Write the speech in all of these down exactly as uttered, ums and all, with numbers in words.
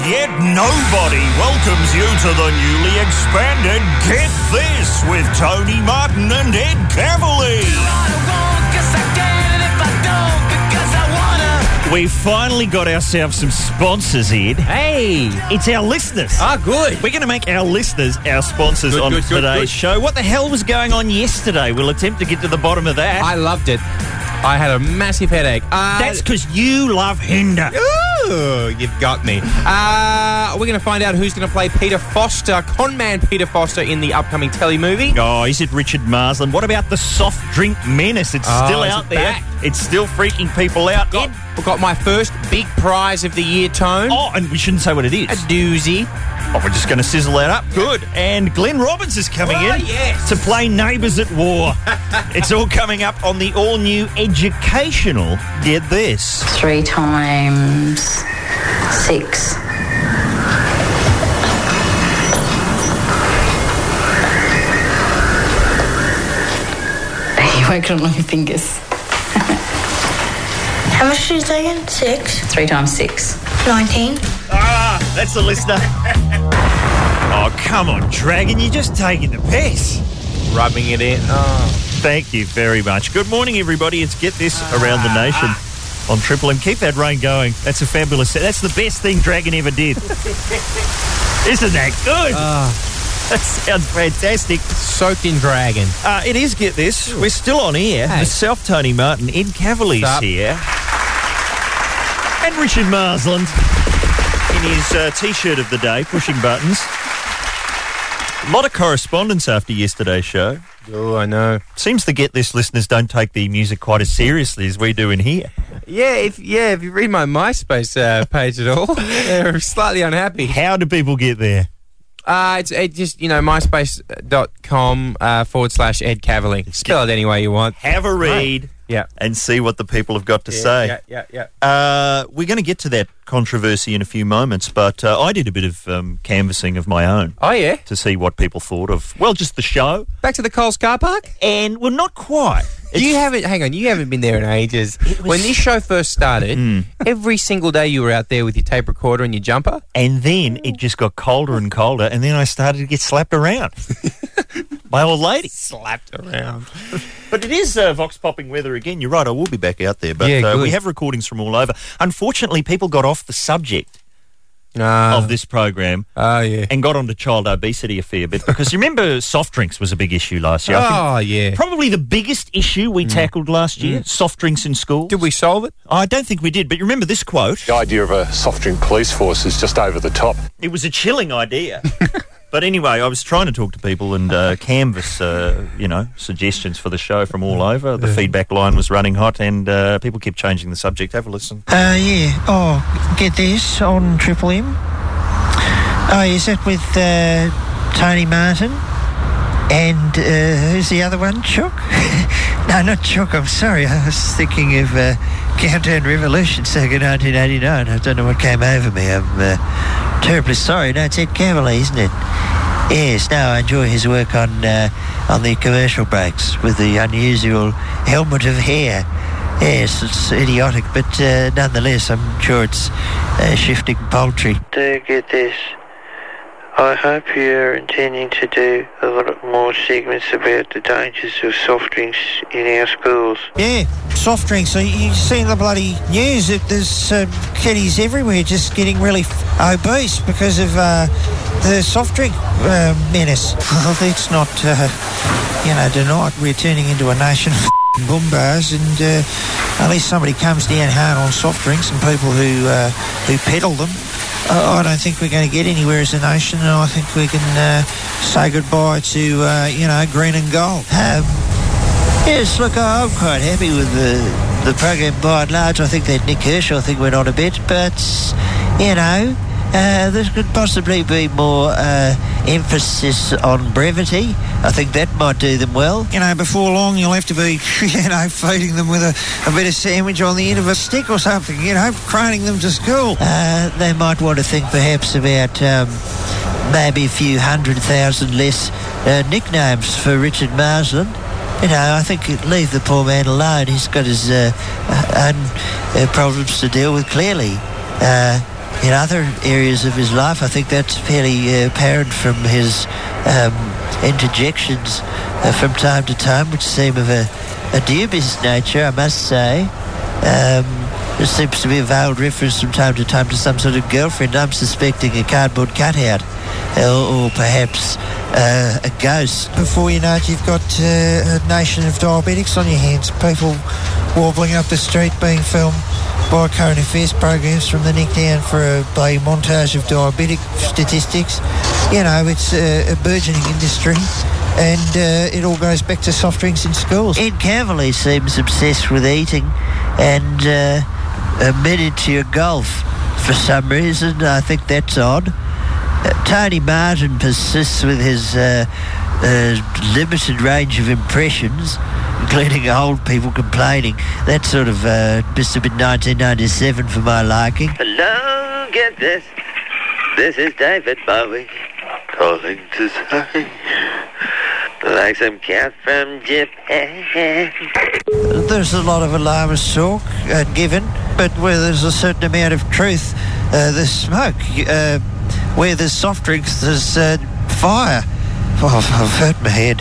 yet nobody welcomes you to the newly expanded Get This with Tony Martin and Ed Cavalier. We finally got ourselves some sponsors, Ed. Hey! It's our listeners. Ah, good. We're going to make our listeners our sponsors Good, on good, good, today's good. show. What the hell was going on yesterday? We'll attempt to get to the bottom of that. I loved it. I had a massive headache. Uh, That's because you love Hinder. Ooh, you've got me. Uh, we're going to find out who's going to play Peter Foster, conman Peter Foster, in the upcoming telly movie. Oh, is it Richard Marsland? What about the soft drink menace? It's Oh, still is out it there. back? It's still freaking people out. Got, Ed? we've got my first big prize of the year, Tone. Oh, and we shouldn't say what it is. A doozy. Oh, we're just going to sizzle that up. Good. And Glenn Robbins is coming Oh, in yes. to play Neighbours at War. It's all coming up on the all-new educational Get This. Three times six. You're working on your fingers. How much did you say again? Six. Three times six. Nineteen. Ah, that's the listener. Oh, come on, Dragon. You're just taking the piss. Rubbing it in. Oh. Thank you very much. Good morning, everybody. It's Get This Around the Nation on Triple M. Keep that rain going. That's a fabulous... That's the best thing Dragon ever did. Isn't that good? Oh. That sounds fantastic. Soaked in dragon. Uh, it is Get This. We're still on air. Hey. Myself, Tony Martin, Ed Cavalier's What's up? here. And Richard Marsland in his uh, T-shirt of the day, pushing buttons. A lot of correspondence after yesterday's show. Oh, I know. Seems the Get This listeners don't take the music quite as seriously as we do in here. Yeah, if yeah, if you read my MySpace uh, page at all, they're slightly unhappy. How do people get there? Uh, it's it just, you know, myspace.com uh, forward slash Ed Cavalier. Spell it any way you want. Have a read Yeah. and see what the people have got to Yeah, say. yeah, yeah, yeah. Uh, we're going to get to that controversy in a few moments, but uh, I did a bit of um, canvassing of my own Oh, yeah? to see what people thought of, well, just the show. Back to the Coles car park? And, well, not quite. You haven't, hang on, you haven't been there in ages. was- When this show first started, Mm. every single day you were out there with your tape recorder and your jumper. And then it just got colder and colder, and then I started to get slapped around by old lady. Slapped around. But it is uh, vox popping weather again. You're right, I will be back out there. But Yeah, uh, good. we have recordings from all over. Unfortunately, people got off the subject Uh, of this program Oh, yeah. and got onto child obesity a fair bit. Because you remember soft drinks was a big issue last year. I think Oh, yeah. probably the biggest issue we tackled last year, soft drinks in school. Did we solve it? I don't think we did, but you remember this quote? The idea of a soft drink police force is just over the top. It was a chilling idea. But anyway, I was trying to talk to people and uh, canvass, uh, you know, suggestions for the show from all over. The feedback line was running hot and uh, people kept changing the subject. Have a listen. Uh, yeah. Oh, Get This on Triple M. Oh, is that with uh, Tony Martin? And uh, who's the other one? Chook? No, not Chook, I'm sorry. I was thinking of uh, Countdown Revolution circa nineteen eighty-nine. I don't know what came over me. I'm uh, terribly sorry. No, it's Ed Cavalier, isn't it? Yes, no, I enjoy his work on uh, on the commercial breaks with the unusual helmet of hair. Yes, it's idiotic, but uh, nonetheless, I'm sure it's uh, shifting poultry. Do get this. I hope you're intending to do a lot more segments about the dangers of soft drinks in our schools. Yeah, soft drinks. So you've seen the bloody news that there's uh, kiddies everywhere just getting really f- obese because of uh, the soft drink uh, menace. Well, let's not, uh, you know, deny it. We're turning into a nation of boom bars, and uh, unless somebody comes down hard on soft drinks and people who uh, who peddle them, uh, I don't think we're going to get anywhere as a nation, and I think we can uh, say goodbye to uh, you know, green and gold. Um, yes, look, I'm quite happy with the the program by and large. I think that Nick Kershaw, I think went on a bit, but you know. Uh, there could possibly be more uh, emphasis on brevity. I think that might do them well. You know, before long you'll have to be, you know, feeding them with a, a bit of sandwich on the end of a stick or something, you know, craning them to school. Uh, they might want to think perhaps about um, maybe a few hundred thousand less uh, nicknames for Richard Marsland. You know, I think leave the poor man alone. He's got his uh, own uh, problems to deal with, clearly. Uh, in other areas of his life. I think that's fairly uh, apparent from his um, interjections uh, from time to time, which seem of a, a dubious nature, I must say. Um, there seems to be a veiled reference from time to time to some sort of girlfriend. I'm suspecting a cardboard cutout, or, or perhaps uh, a ghost. Before you know it, you've got uh, a nation of diabetics on your hands. People wobbling up the street being filmed by current affairs programs from the neck down for a bloody montage of diabetic statistics. You know, it's a, a burgeoning industry, and uh, it all goes back to soft drinks in schools. Ed Cavalier seems obsessed with eating and uh, uh, miniature golf for some reason. I think that's odd. Uh, Tony Martin persists with his uh, uh, limited range of impressions, including old people complaining. That sort of uh, must have been nineteen ninety-seven for my liking. Hello, get this. This is David Bowie calling to say, like some cat from Japan. There's a lot of alarmist talk uh, given, but where there's a certain amount of truth, uh, there's smoke. Uh, where there's soft drinks, there's uh, fire. Oh, I've hurt my head.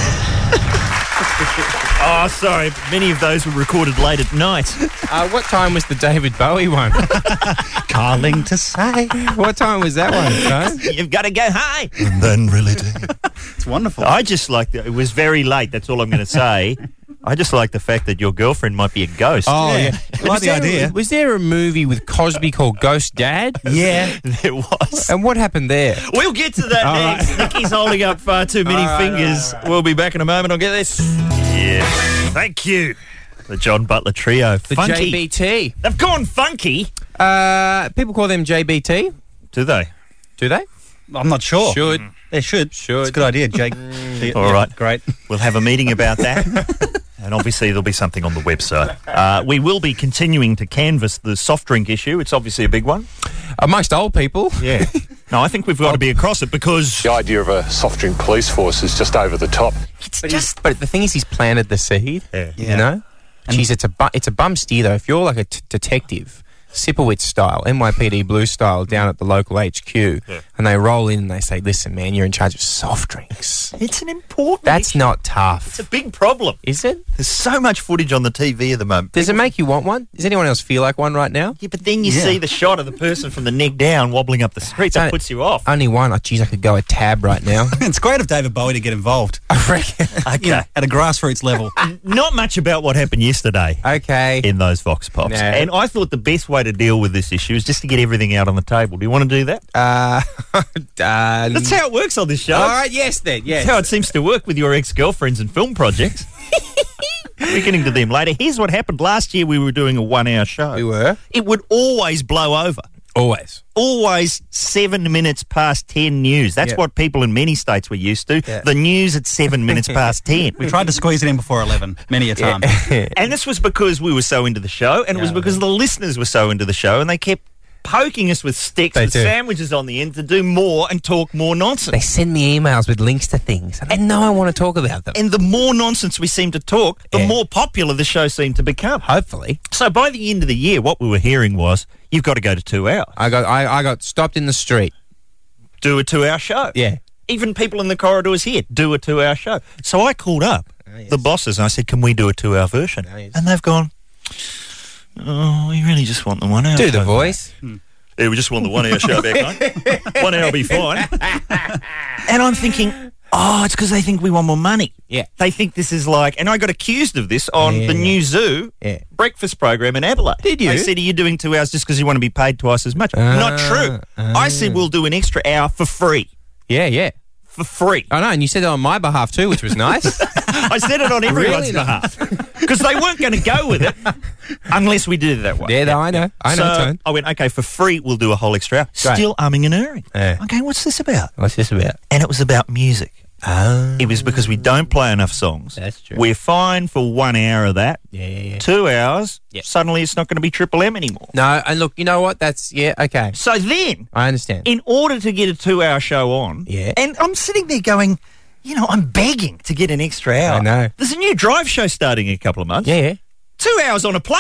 Oh, sorry. Many of those were recorded late at night. Uh, what time was the David Bowie one? Calling to say. What time was that one, Joe? You've got to go high. And then really do. It's wonderful. I just like that. It was very late. That's all I'm going to say. I just like the fact that your girlfriend might be a ghost. Oh, yeah. yeah. I like Was the there- idea. Was there a movie with Cosby called Ghost Dad? Yeah. There was. And what happened there? We'll get to that All next. Nicky's holding up far too many All right, fingers. all right, all We'll be back in a moment. I'll get this. Yeah. Thank you. The John Butler Trio. The funky. J B T. They've gone funky. Uh, people call them J B T. Do they? Do they? I'm not sure. Should. They should. Should. It's a good idea, Jake. All right. Great. We'll have a meeting about that. And obviously there'll be something on the website. Uh, we will be continuing to canvass the soft drink issue. It's obviously a big one. Amongst old people. Yeah. No, I think we've got to be across it because The idea of a soft drink police force is just over the top. it's But, just... he's, but the thing is, he's planted the seed. Yeah. Yeah. You know? Jeez, it's a, bu- it's a bum steer, though. If you're like a t- detective, Sipowicz style, N Y P D Blue style, down at the local H Q, Yeah. and they roll in and they say, listen, man, you're in charge of soft drinks. It's an important That's issue. not tough. It's a big problem. Is it? There's so much footage on the T V at the moment. Does it make you want one? Does anyone else feel like one right now? Yeah, but then you Yeah. see the shot of the person from the neck down wobbling up the street. That Don't- puts you off. Only one. Oh, geez, I could go a tab right now. It's great of David Bowie to get involved. I reckon. Okay. You know, at a grassroots level. Not much about what happened yesterday Okay. in those Vox Pops. No. And I thought the best way to deal with this issue is just to get everything out on the table. Do you want to do that? Uh, uh, That's how it works on this show. All right, yes then, yes. That's how it seems to work with your ex-girlfriends and film projects. We're getting to them later. Here's what happened. Last year we were doing a one-hour show. We were. It would always blow over. Always. Always seven minutes past ten news. That's Yeah. what people in many states were used to. Yeah. The news at seven minutes past ten. We tried to squeeze it in before eleven, many a time. And this was because we were so into the show, and it was Yeah. because the listeners were so into the show, and they kept poking us with sticks They with do. sandwiches on the end to do more and talk more They nonsense. send me emails with links to things, and I know I want to talk about them. And the more nonsense we seemed to talk, the Yeah. more popular the show seemed to become. Hopefully. So by the end of the year, what we were hearing was, you've got to go to two hours. I got I, I got stopped in the street. Do a two-hour show. Yeah. Even people in the corridors here, do a two-hour show. So I called up Oh, yes. the bosses and I said, can we do a two-hour version? Oh, yes. And they've gone, oh, we really just want the one-hour Do show. the voice. Yeah, we just want the one-hour show back, mate. One hour will be fine. And I'm thinking, oh, it's because they think we want more money. Yeah. They think this is like, and I got accused of this on Yeah, the yeah. new Zoo Yeah. breakfast program in Adelaide. Did you? They said, are you doing two hours just because you want to be paid twice as much? Not true. I said, we'll do an extra hour for free. Yeah, yeah. For free. I know, and you said it on my behalf too, which was nice. I said it on everyone's Really behalf. Because they weren't going to go with it unless we did it that way. yeah, no, I know. I know, so Tone. I went, okay, for free, we'll do a whole extra hour. Great. Still umming and erring. Yeah. Okay, what's this about? What's this about? And it was about music. Oh. It was because we don't play enough songs. That's true. We're fine for one hour of that. Yeah, yeah, yeah. Two hours, Yeah. suddenly it's not going to be Triple M anymore. No, and look, you know what? That's, yeah, okay. So then, I understand. in order to get a two-hour show on, Yeah. and I'm sitting there going, you know, I'm begging to get an extra hour. I know. There's a new drive show starting in a couple of months. Yeah, yeah. Two hours on a plate.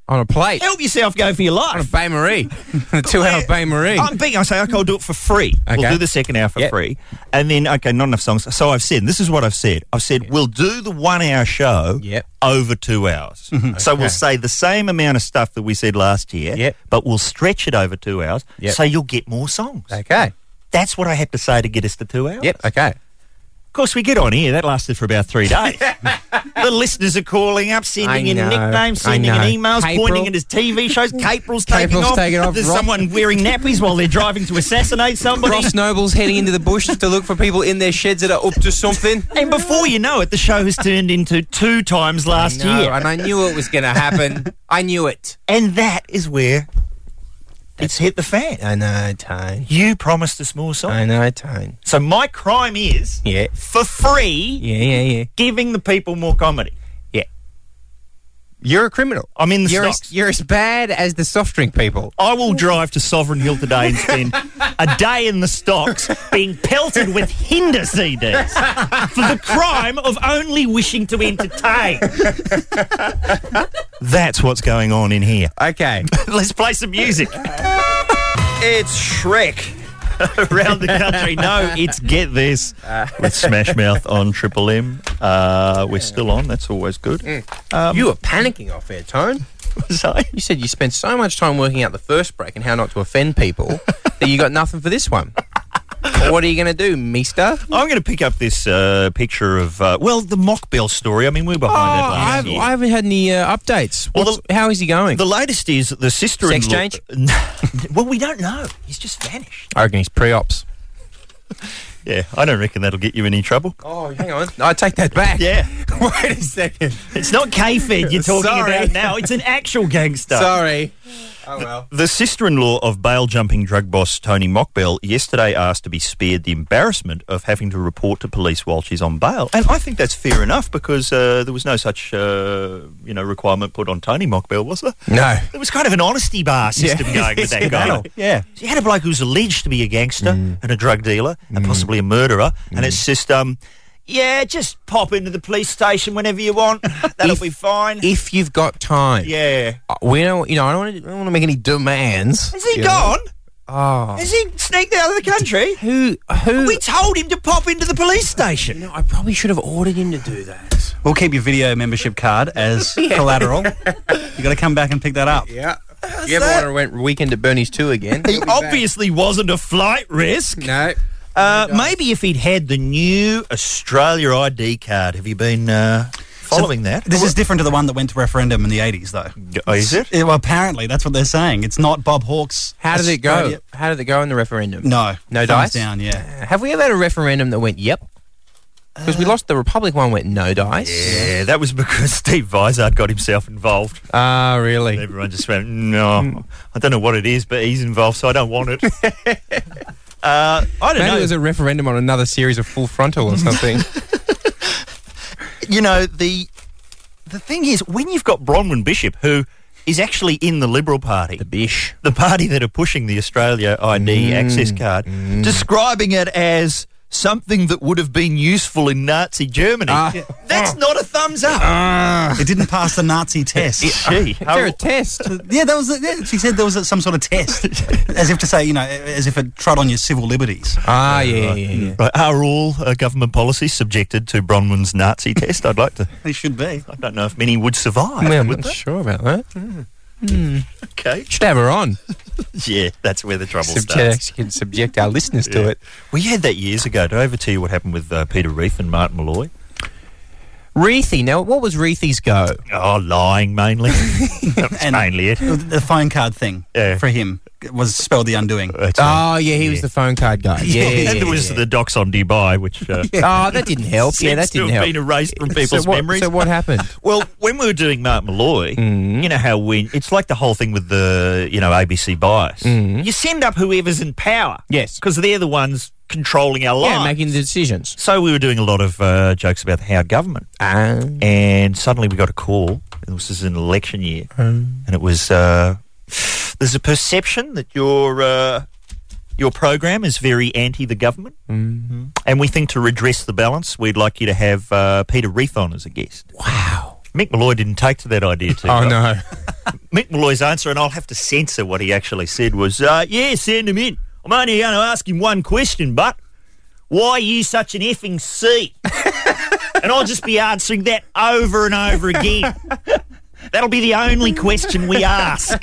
On a plate. Help yourself, go for your On a life. Bain Marie. A two-hour Bain Marie. I'm big. I say, okay, I'll do it for free. Okay. We'll do the second hour for Yep. free. And then, okay, not enough songs. So I've said, and this is what I've said. I've said, we'll do the one-hour show Yep. over two hours. So we'll say the same amount of stuff that we said last year, Yep. but we'll stretch it over two hours Yep. so you'll get more songs. Okay. That's what I had to say to get us to two hours. Yep. Okay. Of course, we get on here. That lasted for about three days. The listeners are calling up, sending I in know, nicknames, I sending in know. emails, Capril. pointing at his T V shows. Capril's taking Capril's off. taking off. There's Ross- someone wearing nappies while they're driving to assassinate somebody. Ross Noble's heading into the bush to look for people in their sheds that are up to something. And before you know it, the show has turned into two times last No, year. and I knew it was going to happen. I knew it. And that is where it's hit the fan. I know, Tone. You promised us more songs. I know, Tone. So my crime is, Yeah. for free, Yeah, yeah, yeah. giving the people more comedy. Yeah. You're a criminal. I'm in the You're stocks. as, you're as bad as the soft drink people. I will drive to Sovereign Hill today and spend a day in the stocks being pelted with Hinder C Ds for the crime of only wishing to entertain. That's what's going on in here. Okay. Let's play some music. It's Shrek. Around the country. No, it's Get This with Smash Mouth on Triple M. Uh, we're still on. That's always good. Um, you were panicking off air, Tone. Sorry? You said you spent so much time working out the first break and how not to offend people that you got nothing for this one. Well, what are you going to do, mister? I'm going to pick up this uh, picture of, uh, well, the Mockbell story. I mean, we were behind that last I've, year. I haven't had any uh, updates. Well, What's, the- how is he going? The latest is the sister-in-law... Sex change? Well, we don't know. He's just vanished. I reckon he's pre-ops. Yeah, I don't reckon that'll get you in any trouble. Oh, hang on. I take that back. Yeah. Wait a second. It's not K-Fed you're talking Sorry. about now. It's an actual gangster. Sorry. Oh, well. The sister-in-law of bail-jumping drug boss Tony Mockbell yesterday asked to be spared the embarrassment of having to report to police while she's on bail. And I think that's fair enough because uh, there was no such, uh, you know, requirement put on Tony Mockbell, was there? No. There was kind of an honesty bar system going with that guy. Yeah. So you had a bloke who's alleged to be a gangster Mm. and a drug dealer and possibly a murderer, and it's just, um, yeah, just pop into the police station whenever you want. That'll If- be fine. If you've got time. yeah. Uh, We don't, you know, I don't want to, I don't want to make any demands. Has he you know. gone? Oh. Has he sneaked out of the country? Who, who? We told him to pop into the police station. You know, I probably should have ordered him to do that. We'll keep your video membership card as collateral. You got to come back and pick that up. Yeah. You ever want to went weekend at Bernie's two again? He obviously wasn't a flight risk. No. Uh, maybe if he'd had the new Australia I D card. Have you been uh, following that? This is different to the one that went to referendum in the eighties, though. Oh, is it? Yeah, well, apparently, that's what they're saying. It's not Bob Hawke's. How did it go? Australia- How did it go in the referendum? No. No thumbs dice? down, yeah. Uh, have we ever had a referendum that went yep? Because we lost the Republic one went no dice. Yeah, that was because Steve Vizard got himself involved. Ah, really? Everyone just went, no, I don't know what it is, but he's involved, so I don't want it. uh, I don't Maybe know. it was a referendum on another series of Full Frontal or something. You know, the the thing is, when you've got Bronwyn Bishop, who is actually in the Liberal Party, the Bish. the party that are pushing the Australia I D Mm. access card, describing it as something that would have been useful in Nazi Germany, Ah. that's not a thumbs up. It didn't pass the Nazi test. Gee, Is there a test? Yeah, that was. Yeah, she said there was a, some sort of test, as if to say, you know, as if it trod on your civil liberties. Ah, yeah, yeah, yeah. Right, are all uh, government policies subjected to Bronwyn's Nazi test? I'd like to. They should be. I don't know if many would survive. Well, I'm would not they? sure about that. Okay. Should have her on. Yeah, that's where the trouble starts. Subject, can subject our listeners to Yeah. it. We had that years ago. Did I ever tell you what happened with uh, Peter Reith and Martin Malloy? Reethy. Now, what was Reethy's go? Oh, lying mainly. That's And- mainly it. The phone card thing Yeah. for him was spelled the undoing. That's right. Oh, yeah, he was the phone card guy. Yeah, yeah, yeah, and there was yeah. the docs on Dubai, which uh, Oh, that didn't help. Yeah, that seems to didn't have help. been erased from people's so what, memories. So what happened? Well, when we were doing Mark Malloy, Mm. you know how when it's like the whole thing with the you know A B C bias. Mm. You send up whoever's in power, Yes. because they're the ones controlling our lives. Yeah, making the decisions. So we were doing a lot of uh, jokes about the Howard government, Ah. and suddenly we got a call. This was an election year, Mm. and it was uh, there's a perception that your uh, your program is very anti the government, Mm. and we think to redress the balance, we'd like you to have uh, Peter Reith on as a guest. Wow. Mick Malloy didn't take to that idea too Oh, well. no. Mick Malloy's answer, and I'll have to censor what he actually said, was, uh, yeah, send him in. I'm only going to ask him one question, but why are you such an effing C? And I'll just be answering that over and over again. That'll be the only question we ask.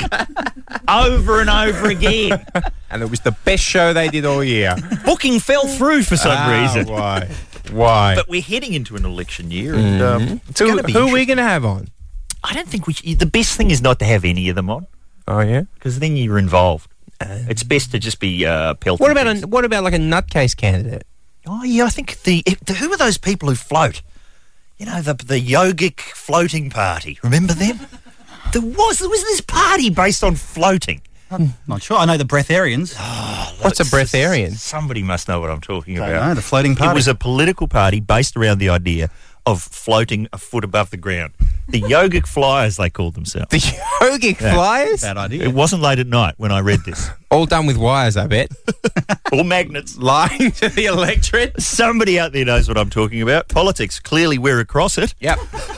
Over and over again. And it was the best show they did all year. Booking fell through for some Ah, reason. Why? Why? But we're heading into an election year, and um, it's who going to be who are we interesting. going to have on? I don't think we should, the best thing is not to have any of them on, Oh, yeah? because then you're involved. It's best to just be uh, pelting. What about things. a, what about like a nutcase candidate? Oh, yeah, I think the, the... Who are those people who float? You know, the the yogic floating party. Remember them? There was, there was this party based on floating. Not sure. I know the breatharians. What's a breatharian? Somebody must know what I'm talking Don't about. know, the floating party. It was a political party based around the idea of floating a foot above the ground. The yogic flyers, they called themselves. The yogic Yeah. flyers? Bad idea. It wasn't late at night when I read this. All done with wires, I bet. Or magnets. Lying to the electorate. Somebody out there knows what I'm talking about. Politics, clearly we're across it. Yep.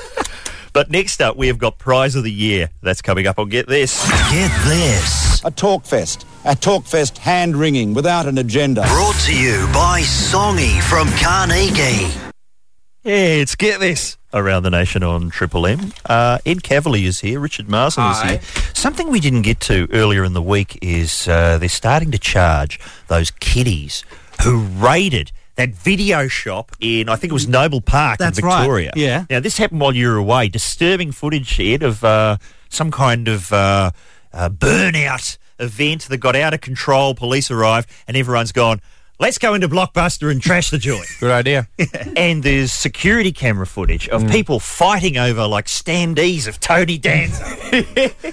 But next up, we have got Prize of the Year. That's coming up on Get This. Get This. A talk fest. A talk fest hand-wringing without an agenda. Brought to you by Songy from Carnegie. Yeah, it's Get This around the nation on Triple M. Uh, Ed Cavalier is here. Richard Marsden is Hi. here. Something we didn't get to earlier in the week is uh, they're starting to charge those kiddies who raided that video shop in, I think it was Noble Park That's in right, Victoria. yeah. Now, this happened while you were away. Disturbing footage, Ed, of uh, some kind of uh, uh, burnout event that got out of control. Police arrived and everyone's gone, let's go into Blockbuster and trash the joint. Good idea. And there's security camera footage of people fighting over, like, standees of Tony Danza.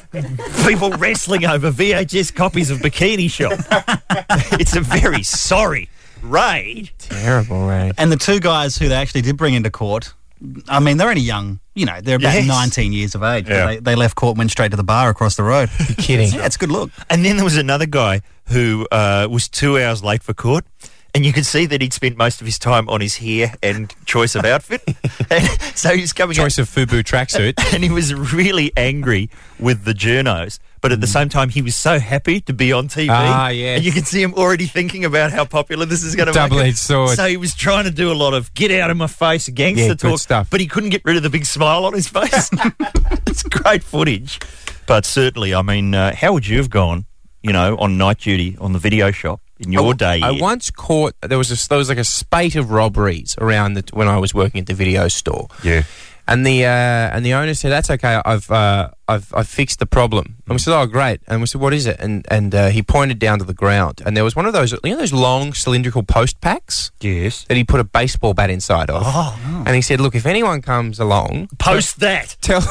People wrestling over V H S copies of Bikini Shop. It's a very sorry raid. Terrible, right? And the two guys who they actually did bring into court, I mean, they're only young. You know, they're about Yes. nineteen years of age. but Yeah. They, they left court and went straight to the bar across the road. You're kidding. Yeah, it's a good look. And then there was another guy who uh, was two hours late for court. And you could see that he'd spent most of his time on his hair and choice of outfit. And so he's coming Choice out, of FUBU tracksuit. and he was really angry with the journos. But at the same time, he was so happy to be on T V. Ah, yes. And you can see him already thinking about how popular this is going to be. Double-edged sword. So he was trying to do a lot of get out of my face gangster Yeah, good talk. stuff. But he couldn't get rid of the big smile on his face. It's great footage. But certainly, I mean, uh, how would you have gone, you know, on night duty on the video shop in your I, day? I yeah? once caught there was a, there was like a spate of robberies around the, when I was working at the video store. Yeah. And the uh, and the owner said, "That's okay. I've uh, I've I've fixed the problem." And we said, "Oh, great." And we said, "What is it?" And and uh, he pointed down to the ground, and there was one of those, you know, those long cylindrical post packs Yes. that he put a baseball bat inside of. Oh. And he said, "Look, if anyone comes along, Post that. tell."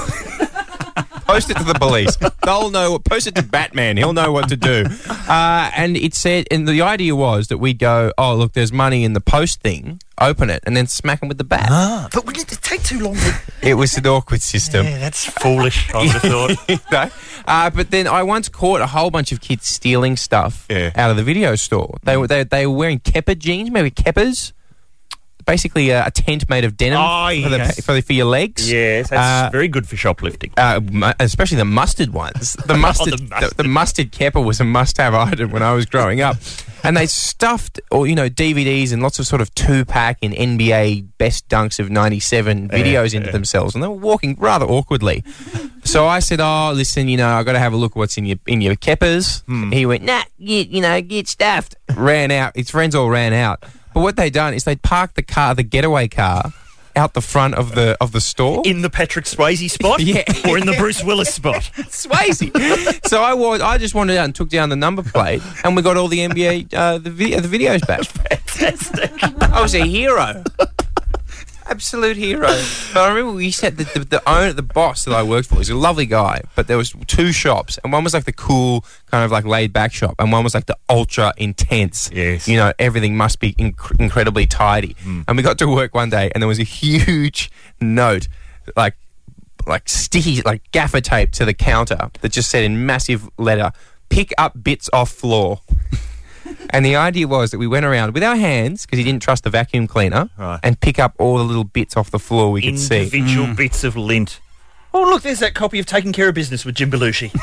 Post it to the police. They'll know. Post it to Batman. He'll know what to do. Uh, and it said, and the idea was that we'd go, oh, look, there's money in the post thing. Open it and then smack him with the bat. Ah, but would it take too long? To... It was an awkward system. Yeah, that's foolish, I would have thought. You know? uh, but then I once caught a whole bunch of kids stealing stuff Yeah. out of the video store. They were they, they were wearing Kepper jeans, maybe Keppers. Basically, uh, a tent made of denim Oh, for, yes. the, for, the, for your legs. Yes, that's Uh, very good for shoplifting. Uh, mu- especially the mustard ones. The mustard, the the, mustard. the mustard Kepper was a must-have item when I was growing up. And they stuffed, or you know, D V Ds and lots of sort of two-pack and N B A best dunks of ninety-seven videos into yeah. themselves, and they were walking rather awkwardly. So I said, "Oh, listen, you know, I got to have a look at what's in your in your Keppers." He went, "Nah, get you know, get stuffed." Ran out. His friends all ran out. But what they'd done is they'd parked the car, the getaway car, out the front of the of the store. In the Patrick Swayze spot? Yeah. Or in the Bruce Willis spot? Swayze. So I was, I just wandered out and took down the number plate, and we got all the N B A uh, the video, the videos back. Fantastic. I was a hero, absolute hero. But I remember we said that the the owner, the boss that I worked for, was a lovely guy. But there was two shops, and one was like the cool kind of like laid back shop, and one was like the ultra intense. Yes. You know, everything must be inc- incredibly tidy. And we got to work one day, and there was a huge note, like. like sticky, like gaffer tape to the counter that just said in massive letter, "Pick up bits off floor." And the idea was that we went around with our hands, because he didn't trust the vacuum cleaner, Right. and pick up all the little bits off the floor we could see. Individual bits of lint. Oh, look, there's that copy of Taking Care of Business with Jim Belushi.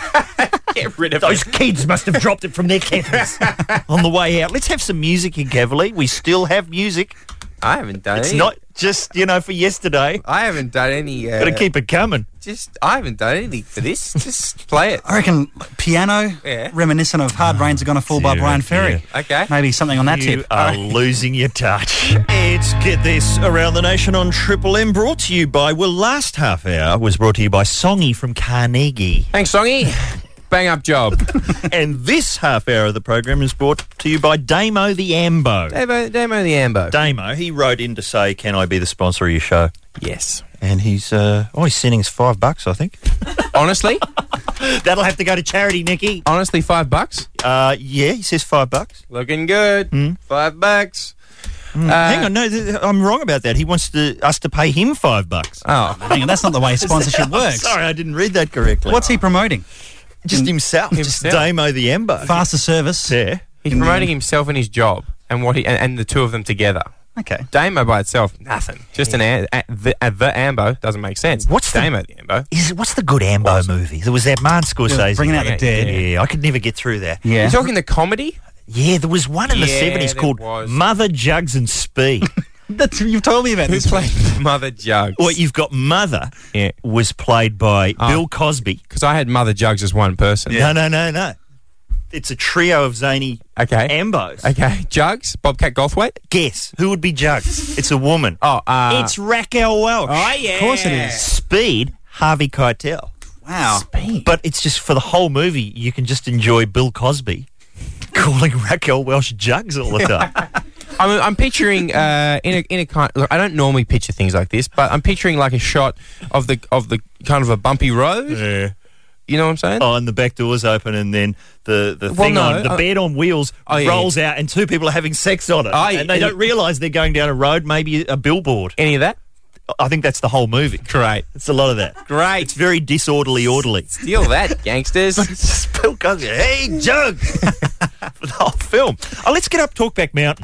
Get rid of Those kids must have dropped it from their campus on the way out. Let's have some music here, Cavalier. We still have music. I haven't done It's any. not just, you know, for yesterday. I haven't done any. Uh, Got to keep it coming. Just, I haven't done anything for this. Just play it. I reckon piano, Yeah. reminiscent of Hard Rains Are Gonna Fall by dear, Brian dear. Ferry. Okay. Maybe something on that You tip. are losing your touch. It's Get This Around the Nation on Triple M, brought to you by, well, last half hour was brought to you by Songy from Carnegie. Thanks, Songy. Bang up job. And this half hour of the program is brought to you by Damo the Ambo. Damo, Damo the Ambo. Damo, he wrote in to say, can I be the sponsor of your show? Yes. And he's, uh, oh, he's sending us five bucks, I think. Honestly? That'll have to go to charity, Nicky. Honestly, five bucks? Uh, yeah, he says five bucks. Looking good. Mm. Five bucks. Mm. Uh, Hang on, no, th- I'm wrong about that. He wants to, us to pay him five bucks. Oh. Hang on, that's not the way sponsorship works. Sorry, I didn't read that correctly. What's he promoting? Just himself. Just Himself. Damo the Ambo. Faster service. Yeah. He's promoting himself and his job and what he and, and the two of them together. Okay. Damo by itself, nothing. Just an a, a, the, a, the Ambo doesn't make sense. What's the- Damo the Ambo? Is what's the good Ambo movie? There was that Martin Scorsese. Bringing Out the movie. Dead. Yeah, I could never get through that. Yeah. You're talking the comedy? Yeah, there was one in the Yeah, seventies there called was. Mother Jugs and Speed. That's, you've told me about Who this. played Mother Jugs? Well, you've got Mother Yeah. was played by Oh. Bill Cosby. Because I had Mother Jugs as one person. No, no, no, no. It's a trio of zany Okay. Ambos. Okay. Jugs? Bobcat Goldthwait? Guess who would be Jugs? It's a woman. Oh, uh... it's Raquel Welch. Oh, yeah. Of course it is. Speed, Harvey Keitel. Wow. But it's just for the whole movie, you can just enjoy Bill Cosby calling Raquel Welch Jugs all the time. I'm, I'm picturing uh, in a in a kind. Look, I don't normally picture things like this, but I'm picturing like a shot of the of the kind of a bumpy road. Yeah. You know what I'm saying? Oh, and the back door's open, and then the, the Well, thing no, on the uh, bed on wheels Oh, yeah, rolls out, and two people are having sex on it, Oh, yeah, and they and- don't realise they're going down a road, maybe a billboard. Any of that? I think that's the whole movie. Great. It's a lot of that. Great. It's very disorderly, orderly. Steal that, gangsters. It's just Bill Cosby. Hey, Jugs! For the whole film. Oh, let's get up Talkback Mountain.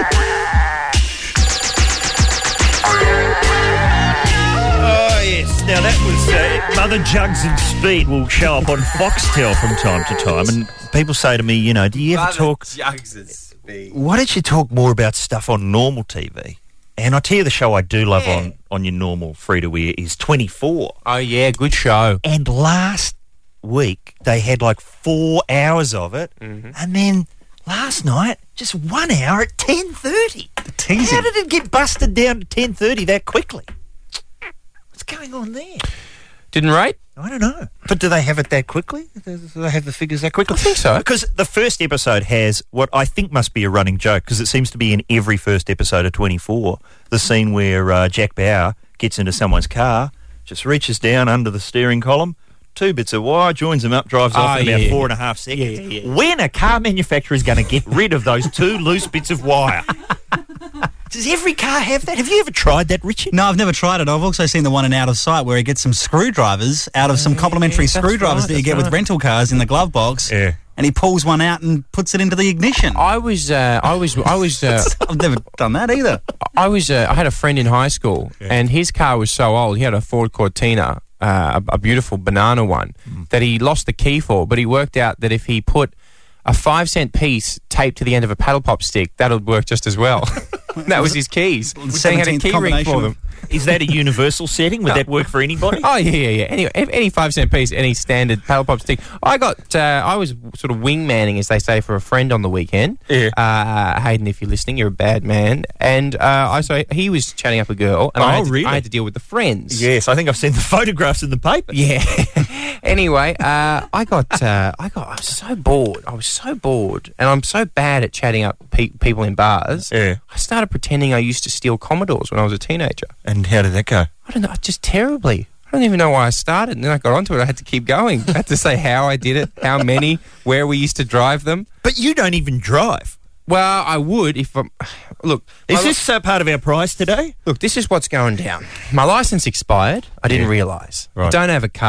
Oh, yes. Now, that was uh, Mother Jugs and Speed will show up on Foxtel from time to time. And people say to me, you know, do you ever talk... Jugs and Speed. Why don't you talk more about stuff on normal T V? And I tell you the show I do love Yeah. on, on your normal free-to-air is twenty-four. Oh yeah, good show. And last week, they had like four hours of it. Mm-hmm. And then last night, just one hour at ten thirty. teasing. How did it get busted down to ten thirty that quickly? What's going on there? Didn't rate? I don't know. But do they have it that quickly? Do they have the figures that quickly? I think so. Because the first episode has what I think must be a running joke, because it seems to be in every first episode of twenty-four, the scene where uh, Jack Bauer gets into someone's car, just reaches down under the steering column, two bits of wire, joins them up, drives off Oh, in about yeah. four and a half seconds. Yeah, yeah, yeah. When a car manufacturer is going to get rid of those two loose bits of wire? Does every car have that? Have you ever tried that, Richie? No, I've never tried it. I've also seen the one in Out of Sight where he gets some screwdrivers out of some complimentary that's screwdrivers right, that you that's get with right. rental cars in the glove box. Yeah. And he pulls one out and puts it into the ignition. I was, uh, I was, I was, uh, I've never done that either. I was, uh, I had a friend in high school, and his car was so old. He had a Ford Cortina, uh, a, a beautiful banana one, that he lost the key for. But he worked out that if he put a five cent piece taped to the end of a paddle pop stick, that'll work just as well. That was his keys. So he had a seventeenth key ring combination for of- them. Is that a universal setting? Would that work for anybody? Oh yeah, yeah, yeah. Anyway, if any five cent piece, any standard paddle pop stick. I got, uh, I was sort of wingmanning, as they say, for a friend on the weekend. Yeah. Uh, Hayden, if you're listening, you're a bad man. And uh, I so he was chatting up a girl, and Oh, I, had to, really? I had to deal with the friends. Yes, I think I've seen the photographs in the paper. Yeah. Anyway, uh, I got, uh, I got, I was so bored. I was so bored, and I'm so bad at chatting up pe- people in bars. Yeah. I started pretending I used to steal Commodores when I was a teenager. And how did that go? I don't know, just terribly. I don't even know why I started, and then I got onto it. I had to keep going. I had to say how I did it, how many, where we used to drive them. But you don't even drive. Well, I would if I'm... Look, Is my- this uh, part of our prize today? Look, this is what's going down. My license expired. I didn't realise. Right. Don't have a car.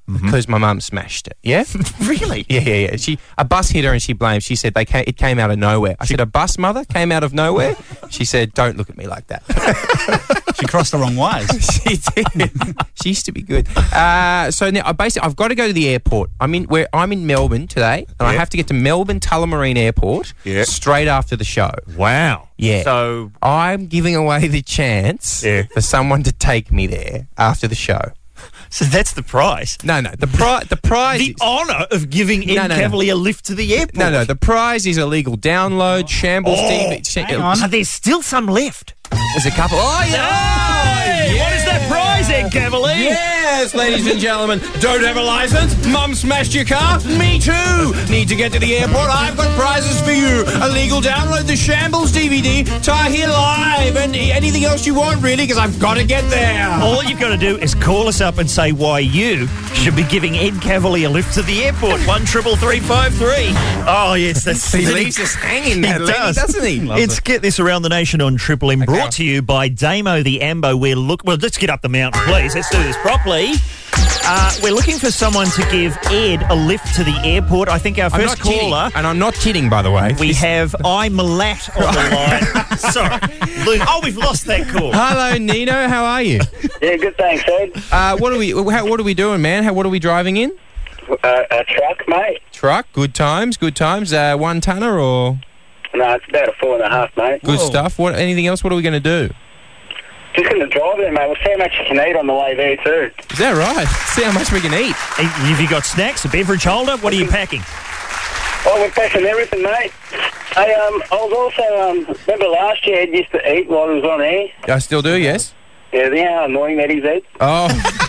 because my mum smashed it. Yeah? Really? Yeah, yeah, yeah. She a bus hit her and she blamed. She said they came, it came out of nowhere. I said a bus, mother, came out of nowhere. She said, "Don't look at me like that." She crossed the wrong wires. She did. She used to be good. Uh, so now, I basically, I've got to go to the airport. I'm in where I'm in Melbourne today, and I Yep. have to get to Melbourne Tullamarine Airport Yep. straight after the show. Wow. Yeah. So I'm giving away the chance Yeah. for someone to take me there after the show. So that's the prize. No, no. The prize. The prize. The is, honour of giving Ed No, no, no. Cavalier a lift to the airport. no, no. The prize is a legal download. Shambles Oh, T V. Sh- hang on. So there's still some left. There's a couple. Oh yeah! Hey, what is that prize, Ed Cavalier? Yes, ladies and gentlemen. Don't have a license? Mum smashed your car? Me too. Need to get to the airport? I've got prizes for you. A legal download, the Shambles D V D, Tahir Live, and anything else you want, really, because I've got to get there. All you've got to do is call us up and say why you should be giving Ed Cavalier a lift to the airport. One triple three five three. Oh yes, that's He leaves us hanging, that lady, does. doesn't he? It's Get This Around the Nation on Triple M, brought to you by Damo the Ambo. We're look. Well, let's get up the mountain, please. Let's do this properly. Uh, we're looking for someone to give Ed a lift to the airport. I think our I'm first not kidding, caller. and I'm not kidding, by the way. We have I Malat on the line. Sorry, Luke. Oh, we've lost that call. Hello, Nino. How are you? Yeah, good, thanks, Ed. Uh, what are we? How, what are we doing, man? How, what are we driving in? Uh, a truck, mate. Truck. Good times. Good times. Uh, one tonner or No, it's about a four and a half, mate. good stuff. What? Anything else? What are we going to do? Just going to drive there, mate. We'll see how much you can eat on the way there, too. Is that right? See how much we can eat. Have you got snacks, a beverage holder? What are you packing? Oh, we're packing everything, mate. Hey, um, I was also, um, remember last year Ed used to eat while he was on air? I still do. Yes. Yeah, you know how annoying that is, Ed? Oh.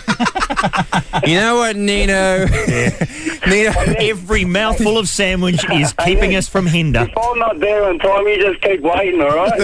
You know what, Nino? Nino, every mouthful of sandwich is keeping us from hinder. If I'm not there on time, you just keep waiting, all right?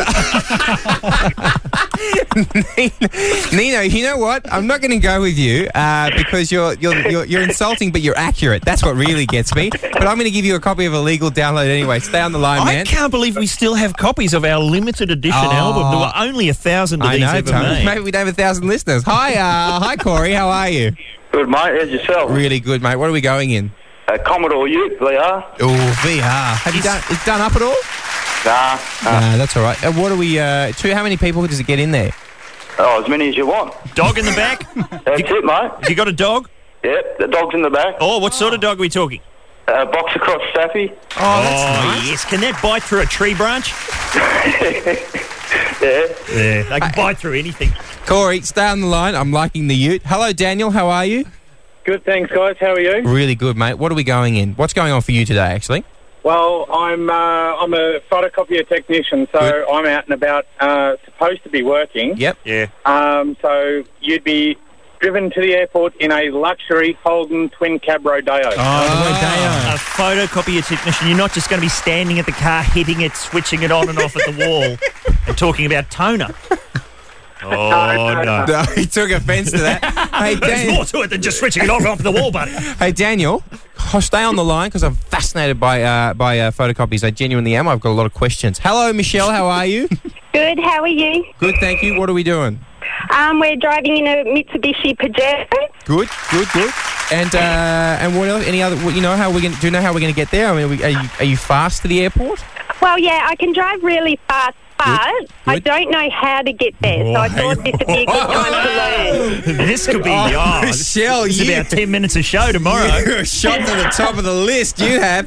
Nino, you know what? I'm not going to go with you uh, because you're, you're you're you're insulting, but you're accurate. That's what really gets me. But I'm going to give you a copy of a legal download anyway. Stay on the line, I man. can't believe we still have copies of our limited edition Oh. album. There were only a thousand of I these know, ever Tony. made. Maybe we'd have a thousand listeners. Hi, uh, hi, Corey. How are you? Good, mate. How's yourself? Really good, mate. What are we going in? Uh, Commodore Ute, V R. Oh, V R. Have you done? Is it done up at all? Nah. Nah, that's all right. Uh, what are we? Uh, two? How many people does it get in there? Oh, as many as you want. Dog in the back? That's it, mate. Have you got a dog? Yep, the dog's in the back. Oh, what sort of dog are we talking? Uh, boxer cross Staffy. Oh, that's nice. yes. Can that bite through a tree branch? Yeah. Yeah, they can bite through anything. Corey, stay on the line. I'm liking the Ute. Hello, Daniel. How are you? Good, thanks, guys. How are you? Really good, mate. What are we going in? What's going on for you today, actually? Well, I'm uh, I'm a photocopier technician, so Good. I'm out and about, uh, supposed to be working. Yep. Yeah. Um, so you'd be driven to the airport in a luxury Holden twin cab Rodeo. Oh, Ah. a photocopier technician. You're not just going to be standing at the car, hitting it, switching it on and off at the wall, and talking about toner. Oh, no. No, he took offence to that. Hey, There's Dan- more to it than just switching it off and off the wall, buddy. Hey, Daniel, oh, stay on the line because I'm fascinated by uh, by uh, photocopies. I genuinely am. I've got a lot of questions. Hello, Michelle. How are you? Good, how are you? Good, thank you. What are we doing? Um, we're driving in a Mitsubishi Pajero. Good, good, good. And uh, and what else? Any other? You know how we going? Do you know how we're going to get there? I mean, are, we, are you are you fast to the airport? Well, yeah, I can drive really fast, but I good. don't know how to get there, so I thought this would be a good time to learn. This could be, Oh, oh, Michelle, it's you- about ten minutes of show tomorrow. You're a shot to the top of the list. You have.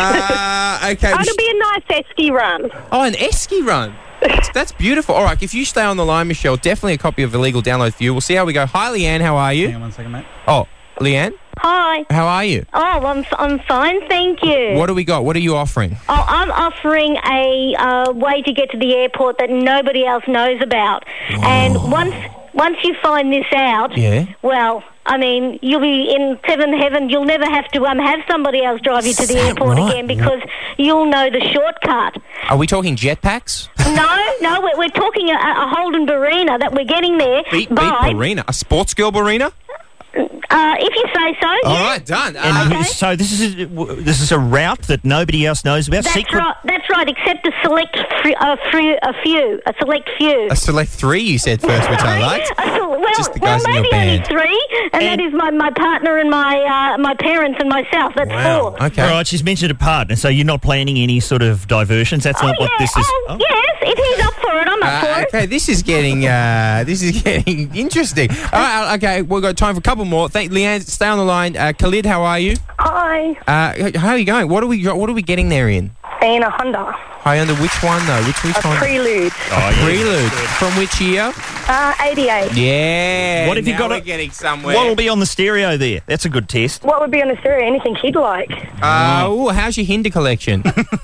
Uh, okay. Oh, it'll be a nice esky run. Oh, an esky run. That's, that's beautiful. All right, if you stay on the line, Michelle, definitely a copy of the legal download for you. We'll see how we go. Hi, Leanne. How are you? Hang on one second, mate. Oh, Leanne, Hi. how are you? Oh, I'm I'm fine, thank you. What do we got? What are you offering? Oh, I'm offering a uh, way to get to the airport that nobody else knows about. And once once you find this out, Yeah. well, I mean, you'll be in seventh heaven. You'll never have to um have somebody else drive you to the that airport right? again because you'll know the shortcut. Are we talking jetpacks? No, no, we're, we're talking a, a Holden Barina that we're getting there Beat, beat by. Barina. A sports girl Barina? Uh, if you say so. All yeah. right, done. And Uh, so this is a, this is a route that nobody else knows about. That's Secret. right. That's right. Except a select, fr- a, few, a few, a select few. a select three, you said first, which I liked. A sel- well, just the well, guys in your maybe band. only three, and, that is my, my partner and my uh, my parents and myself. That's Wow. four. Okay. All right, she's mentioned a partner, so you're not planning any sort of diversions. That's Oh, not what yeah, this is. oh, yes, if he's up for it, I'm up Uh, for it. okay, this is getting uh, this is getting interesting. All right, okay, we've got time for a couple more. Thank Leanne. Stay on the line. Uh, Khalid, how are you? Hi. Uh, how are you going? What are we What are we getting there in? In a Honda. Hi, under which one though? Which which A one? Prelude. Oh, yeah. Prelude. From which year? Uh, eighty-eight. Yeah. What have you now got we're a- getting somewhere. What will be on the stereo there? That's a good test. What would be on the stereo? Anything he'd like. Uh, ooh, how's your Hinder collection?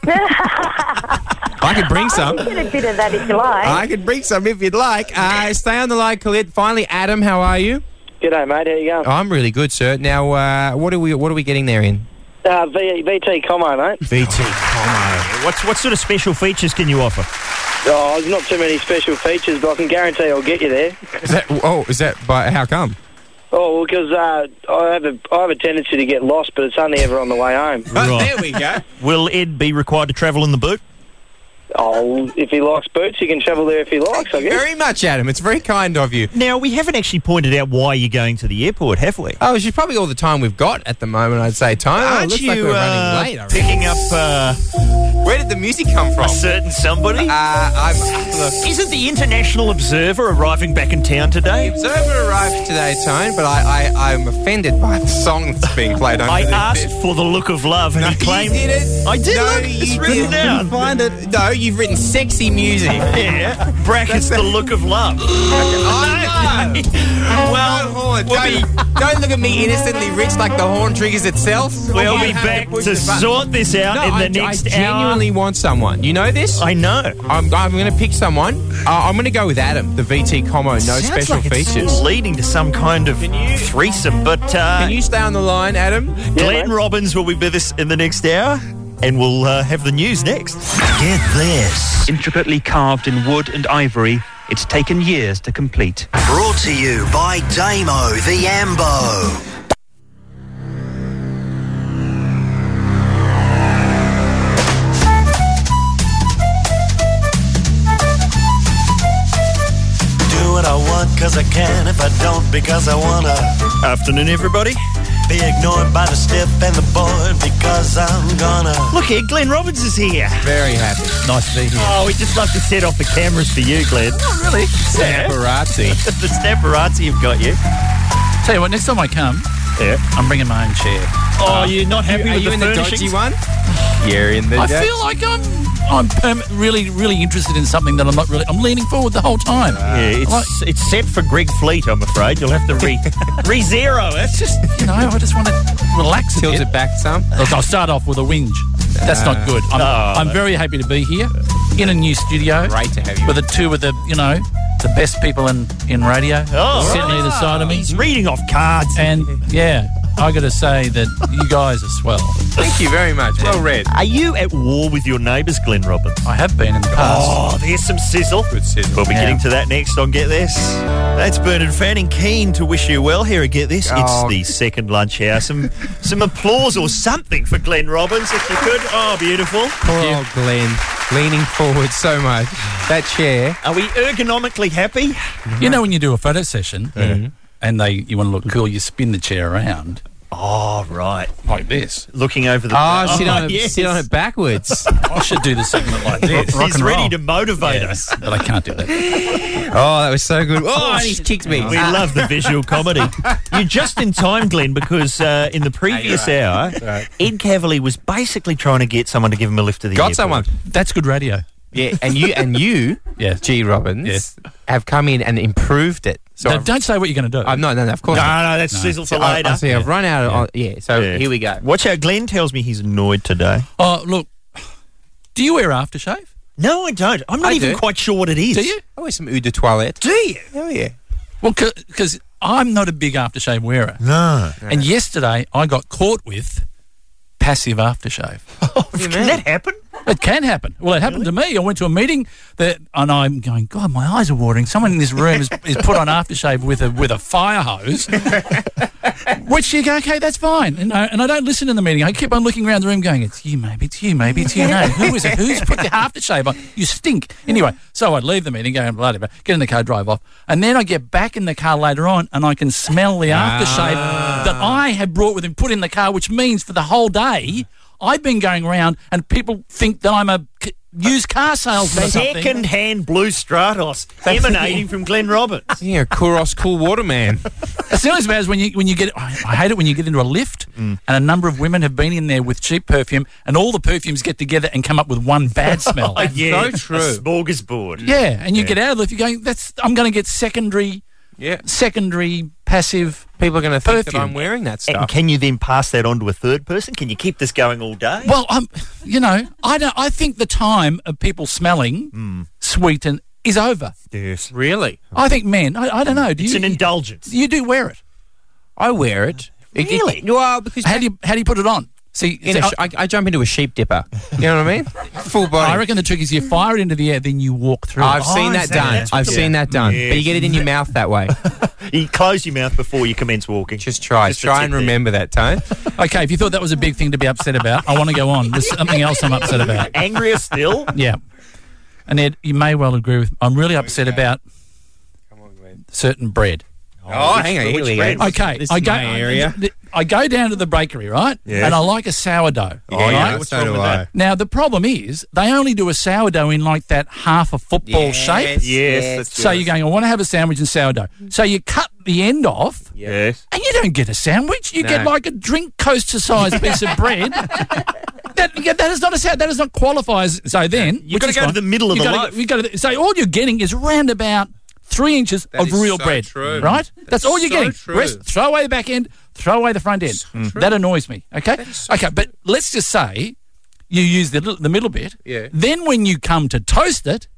I could bring some. I can get a bit of that if you like. I could bring some if you'd like. Uh, stay on the line, Khalid. Finally, Adam, how are you? G'day, mate. How you going? Oh, I'm really good, sir. Now, uh, what are we What are we getting there in? Uh, v- VT Commo, mate. V T Commo. What's what sort of special features can you offer? Oh, there's not too many special features, but I can guarantee I'll get you there. Is that? Oh, is that? By how come? Oh, well, because uh, I have a I have a tendency to get lost, but it's only ever on the way home. Oh, there we go. Will Ed be required to travel in the boot? Oh, if he likes boots, he can travel there if he likes, I guess. Very much, Adam. It's very kind of you. Now, we haven't actually pointed out why you're going to the airport, have we? Oh, she's probably all the time we've got at the moment, I'd say, Time. Oh, it Aren't looks you like we're uh, running late. I reckon. picking up uh, Where did the music come from? a certain somebody? Uh, I'm, look, Isn't the International Observer arriving back in town today? Observer arrived today, Tone, but I, I, I'm offended by the song that's being played under I this asked bit. for the look of love, and No, he claimed you did it. I did. No, look, it's you written didn't. down. Find it. No, you've written sexy music. Yeah, brackets the look of love. Oh, no. Well, Horn, we'll don't, be- don't look at me innocently rich like the horn triggers itself. We'll You be have back push to the button. sort this out No, in the I, next I genuinely want someone. You know this? hour. I know. I'm, I'm going to pick someone. Uh, I'm going to go with Adam, the V T Commo, no Sounds special like it's features. leading to some kind of threesome, but uh, Can you stay on the line, Adam? Glenn Robbins will be with us in the next hour, and we'll uh, have the news next. Get this. Intricately carved in wood and ivory, it's taken years to complete. Brought to you by Damo the Ambo. Do what I want cause I can, if I don't because I wanna. Afternoon, everybody. Be ignored by the stiff and the bored because I'm gonna. Look here, Glenn Robbins is here. Very happy. Nice to be here. Oh, we'd just love to set off the cameras for you, Glenn. Oh, really? Paparazzi. the paparazzi have got you. Tell you what, next time I come, Yeah. I'm bringing my own chair. Oh, you're not happy Are with you the in the furnishings? dodgy one? You're in the I dodgy- feel like I'm I'm perm- really, really interested in something that I'm not really... I'm leaning forward the whole time. Yeah, it's Like- it's set for Greg Fleet, I'm afraid. You'll have to re re zero it. It's just, you know, I just want to relax a Tilt bit. it back some. Look, I'll start off with a whinge. That's not good. I'm, No, I'm no. very happy to be here in a new studio. Great to have you. With the two of the, you know, the best people in, in radio Oh, sitting right. either side of me. He's reading off cards. And, yeah, I got to say that you guys are swell. Thank you very much. Well read. Are you at war with your neighbours, Glenn Robbins? I have been in the past. Oh, there's some sizzle. Good sizzle. We'll be Yeah. getting to that next on Get This. That's Bernard Fanning, keen to wish you well here at Get This. Oh. It's the second lunch hour. Some some applause or something for Glenn Robbins, if you could. Oh, beautiful. Poor old Glenn, leaning forward so much. That chair. Are we ergonomically happy? You know when you do a photo session and they you want to look cool, you spin the chair around Oh, right. like this. Looking over the... Oh, sit on it. yes. Sit on it backwards. I should do the segment like this. He's Rock and ready roll. to motivate Yes, us. but I can't do that. Oh, that was so good. Oh, and he's kicked me. We love the visual comedy. You're just in time, Glenn, because uh, in the previous right. hour, Right. Ed Cavalier was basically trying to get someone to give him a lift to the Got airport. someone. That's good radio. Yeah, and you and you, Yes. G. Robbins, Yes. have come in and improved it. So No, I've- don't say what you're going to do. I'm not. No, no, of course. No, not. no, that's sizzle for So I, later. I see. I've run out of. oh, Yeah. So Yeah. here we go. Watch out, Glenn tells me he's annoyed today. Oh, look, do you wear aftershave? No, I don't. I'm not I even do. quite sure what it is. Do you? I wear some eau de toilette. Do you? Oh yeah. Well, because I'm not a big aftershave wearer. No. And yesterday I got caught with passive aftershave. Can that happen? It can happen. Well, it happened to me. I went to a meeting that, and I'm going, God, my eyes are watering. Someone in this room is, is put on aftershave with a with a fire hose. Which you go, okay, that's fine. And I, and I don't listen in the meeting. I keep on looking around the room going, it's you, maybe it's you, maybe it's you. No, who is it? Who's put the aftershave on? You stink. Anyway, so I'd leave the meeting, go and bloody, get in the car, drive off. And then I get back in the car later on and I can smell the aftershave Ah. that I had brought with him, put in the car, which means for the whole day, I've been going around and people think that I'm a c- used car salesman or something. Second-hand blue Stratos emanating from Glenn Roberts. Yeah, Kouros Cool Water Man. As soon as bad as when you when you get, I, I hate it when you get into a lift Mm. and a number of women have been in there with cheap perfume and all the perfumes get together and come up with one bad smell. Oh, yeah, so true. A smorgasbord. Yeah, and you Yeah. get out of the lift, you're going, that's I'm going to get secondary, Yeah. secondary passive. People are going to think that Perfume. I'm wearing that stuff. And can you then pass that on to a third person? Can you keep this going all day? Well, um, you know, I don't. I think the time of people smelling Mm. sweet and is over. Yes. Really? I think men. I, I don't know. Do It's you, an indulgence. You do wear it. I wear it. It- it- Really? well, because How do you how do you put it on? See, in see, a sh- I, I jump into a sheep dipper. You know what I mean? Full body. I reckon the trick is you fire it into the air, then you walk through. I've it. seen Oh, that is that- done. that's what I've the- seen that done. Yes. But you get it in your mouth that way. You close your mouth before you commence walking. Just try. Just a try tip and there. remember that, Tone. Okay, if you thought that was a big thing to be upset about, I want to go on. There's something else I'm upset about. Angrier still? Yeah. And Ed, you may well agree with. I'm really upset about certain bread. Oh, hang on. Here we go. Okay, This I is go. my area. I, I go down to the bakery, right? Yes. And I like a sourdough. Oh, right? yeah. What's So wrong do with I. that? Now the problem is they only do a sourdough in like that half a football shape. Yes. that's So yours. you're going, I want to have a sandwich and sourdough. So you cut the end off, Yes. and you don't get a sandwich. You No. get like a drink coaster sized piece of bread. That, yeah, that is not a sound. That does not qualify as. So then You've got to go to the middle of you the gotta, loaf. You got to. So all you're getting is round about three inches That of is real so bread. true. Right. That's, all you're so getting. true. Rest, throw away the back end. Throw away the front end. That annoys me. Okay. Okay. But let's just say you use the little- the middle bit. Yeah. Then when you come to toast it,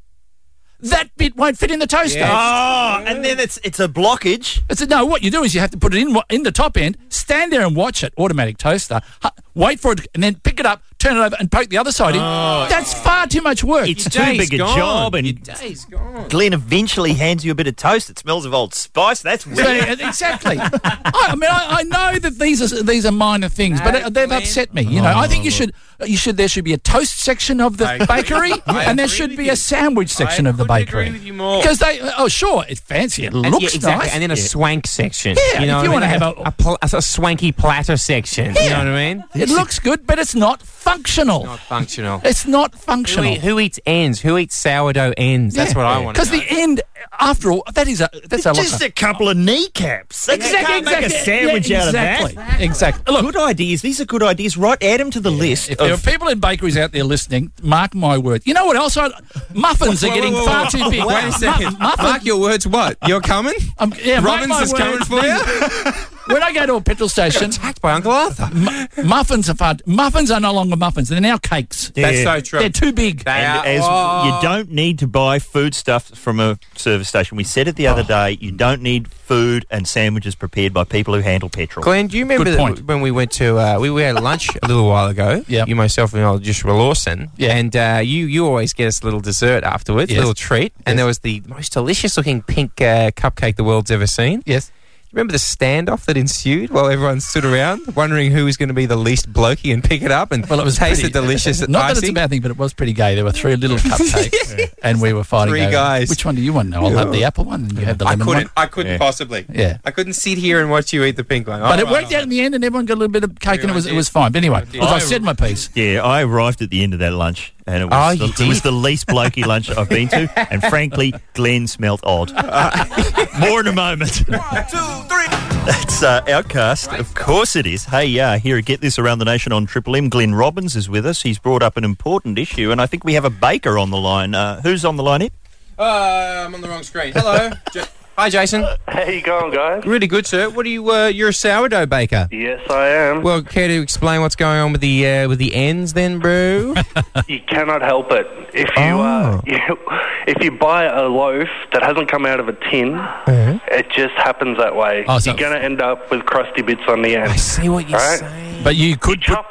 that bit won't fit in the toaster. Oh, and then it's it's a blockage. It's a, no, what you do is you have to put it in in the top end, stand there and watch it, automatic toaster, hu- wait for it, and then pick it up, turn it over, and poke the other side in. That's far too much work. It's Your too day's big a gone. job, and Your day's gone. Glenn eventually hands you a bit of toast that smells of Old Spice. That's So, weird. exactly. I, I mean, I, I know that these are these are minor things, but uh, they've Glenn. upset me. You know, I think you should you should there should be a toast section of the I agree. bakery, I and there agree should with be you. a sandwich section I of the couldn't bakery. agree with you more. Because they, oh sure, it's fancy, it And- looks yeah, exactly. nice, And then a swank section. Yeah, you know if you what I wanna mean? have a- a, pl- a swanky platter section. You know what I mean? it looks good, but it's not functional. Not functional. It's not Who, functional. eat, who eats ends? Who eats sourdough ends? That's what I want to Because know. the end, after all, that is a that's a Just a couple of kneecaps. They Exactly, can't make a exactly. sandwich Yeah, out exactly. of that. Exactly. Look, Good ideas. These are good ideas. Right, add them to the list. if there are Of, people in bakeries out there listening, mark my words. You know what else? I, muffins are Whoa, getting whoa, whoa, far whoa. too big. Wait a second. Mu- muffin- Mark your words. What? You're coming? um, yeah, mark Robbins my is coming words, for you? When I go to a petrol station, Attacked by Uncle Arthur. mu- muffins are far, muffins are no longer muffins. They're now cakes. That's Yeah. so true. They're too big. They and are- as oh. you don't need to buy food stuff from a service station. We said it the other day. You don't need food and sandwiches prepared by people who handle petrol. Glenn, do you remember Good that point. when we went to uh, we, we had lunch a little while ago? Yep. You, myself, and old Joshua Lawson. Yeah. And uh, you you always get us a little dessert afterwards, a Yes. little treat. Yes. And there was the most delicious looking pink uh, cupcake the world's ever seen. Yes. Remember the standoff that ensued while everyone stood around wondering who was going to be the least blokey and pick it up and Well, it was tasted pretty- delicious Not that it's a icing? bad thing, but it was pretty gay. There were three little cupcakes, and we were fighting. Three over guys. Which one do you want? No, I'll have the apple one, and you have the I lemon couldn't. one. I couldn't Yeah. possibly. Yeah. I couldn't sit here and watch you eat the pink one. But All it right, worked all out in the end, and everyone got a little bit of cake, and it was it did. was fine. But anyway, did. look, I- I've said my piece. Yeah, I arrived at the end of that lunch, and it was, Oh, the, you it was did? the least blokey lunch I've been to. And frankly, Glenn smelt odd. More in a moment. One, two, three. That's uh, Outcast. Of course it is. Hey, uh, here at Get This Around the Nation on Triple M, Glenn Robbins is with us. He's brought up an important issue, and I think we have a baker on the line. Uh, who's on the line here? Uh, I'm on the wrong screen. Hello. J- Hi, Jason. How you going, guys? Really good, sir. What are you? Uh, you're a sourdough baker. Yes, I am. Well, care to explain what's going on with the uh, with the ends, then, bro? You cannot help it. If you, uh, Oh. you if you buy a loaf that hasn't come out of a tin, Uh-huh. it just happens that way. Oh, so- You're going to end up with crusty bits on the end. I see what you're Right? saying. But you could You put, chop off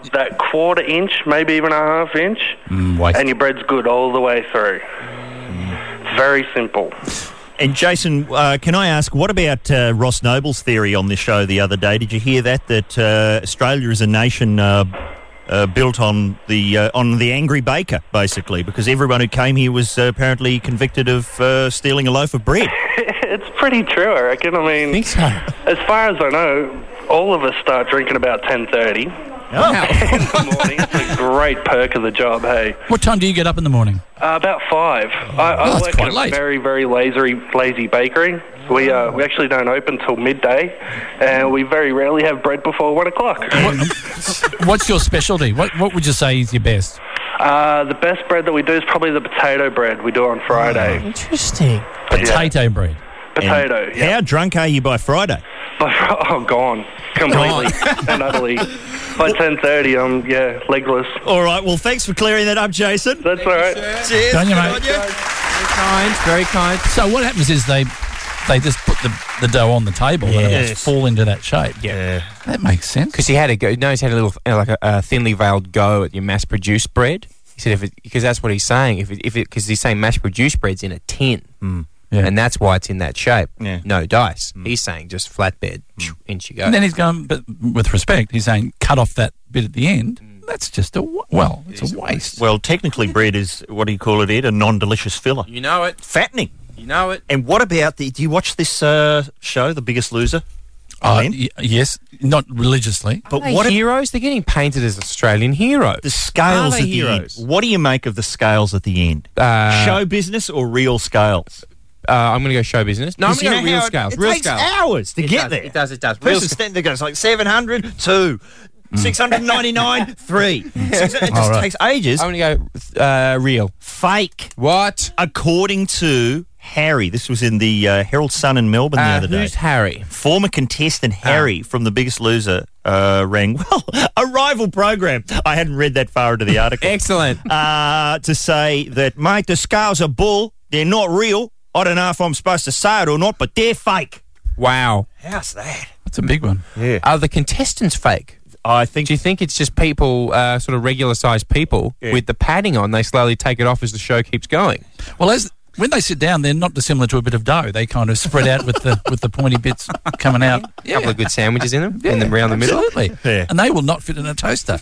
want that quarter inch, maybe even a half inch, Mm, waste. and your bread's good all the way through. Very simple. And Jason, uh, can I ask, what about uh, Ross Noble's theory on this show the other day? Did you hear that, that uh, Australia is a nation uh, uh, built on the uh, on the angry baker, basically, because everyone who came here was uh, apparently convicted of uh, stealing a loaf of bread? It's pretty true, I reckon. I mean, I think so. as far as I know, all of us start drinking about ten thirty. Oh. In the morning. It's a great perk of the job, hey. What time do you get up in the morning? Uh, about five. I, Oh, I that's work quite in a late. very, very lazy, lazy bakery. We uh, we actually don't open till midday, and we very rarely have bread before one o'clock. What's your specialty? What What would you say is your best? Uh, the best bread that we do is probably the potato bread we do on Friday. Interesting. Potato bread. Potato, And how drunk are you by Friday? Oh, gone. Completely and utterly. By ten thirty, I'm, yeah, legless. All right, well, thanks for clearing that up, Jason. That's all right. Cheers. Don't you, Good mate? on you. Very kind, very kind. So what happens is they they just put the, the dough on the table and it Yes. must fall into that shape. Yeah. That makes sense. Because he had a go. No, he's had a little, uh, like a, a thinly veiled go at your mass-produced bread. He said, if it, because that's what he's saying. If it, if it, because he's saying mass-produced bread's in a tin, Mm. Yeah. and that's why it's in that shape. Yeah. No dice. He's saying just flatbed. In you go. And then he's going, but with respect, he's saying cut off that bit at the end. That's just a, wa- well, it's a waste. Well, technically, bread is, what do you call it, Ed? A non-delicious filler. You know it. Fattening. You know it. And what about the, do you watch this uh, show, The Biggest Loser? Uh, Glenn? y- yes, not religiously. But Are they what ab- heroes? They're getting painted as Australian heroes. the scales Are at they the heroes? end? What do you make of the scales at the end? Uh, Show business or real scales? Uh, I'm going to go show business. No, I'm 'Cause you going to know go real how it- scales. It real takes scales. hours to It get does, there. It does. It does. Real Person sc- standing there goes like seven hundred, two, six hundred ninety-nine, three. Six, it just All right. takes ages. I'm going to go uh, real. Fake. What? According to Harry, this was in the uh, Herald Sun in Melbourne the Uh, other day. who's Harry? Former contestant Harry from The Biggest Loser uh, rang, well, a rival program. I hadn't read that far into the article. Excellent. Uh, to say that, mate, the scales are bull. They're not real. I don't know if I'm supposed to say it or not, but they're fake. Wow. How's that? That's a big one. Yeah. Are the contestants fake? I think. Do you think it's just people, uh, sort of regular-sized people Yeah. with the padding on? They slowly take it off as the show keeps going. Well, as when they sit down, they're not dissimilar to a bit of dough. They kind of spread out with the with the pointy bits coming out. A couple of good sandwiches in them, and then around the middle. Absolutely. Yeah. And they will not fit in a toaster.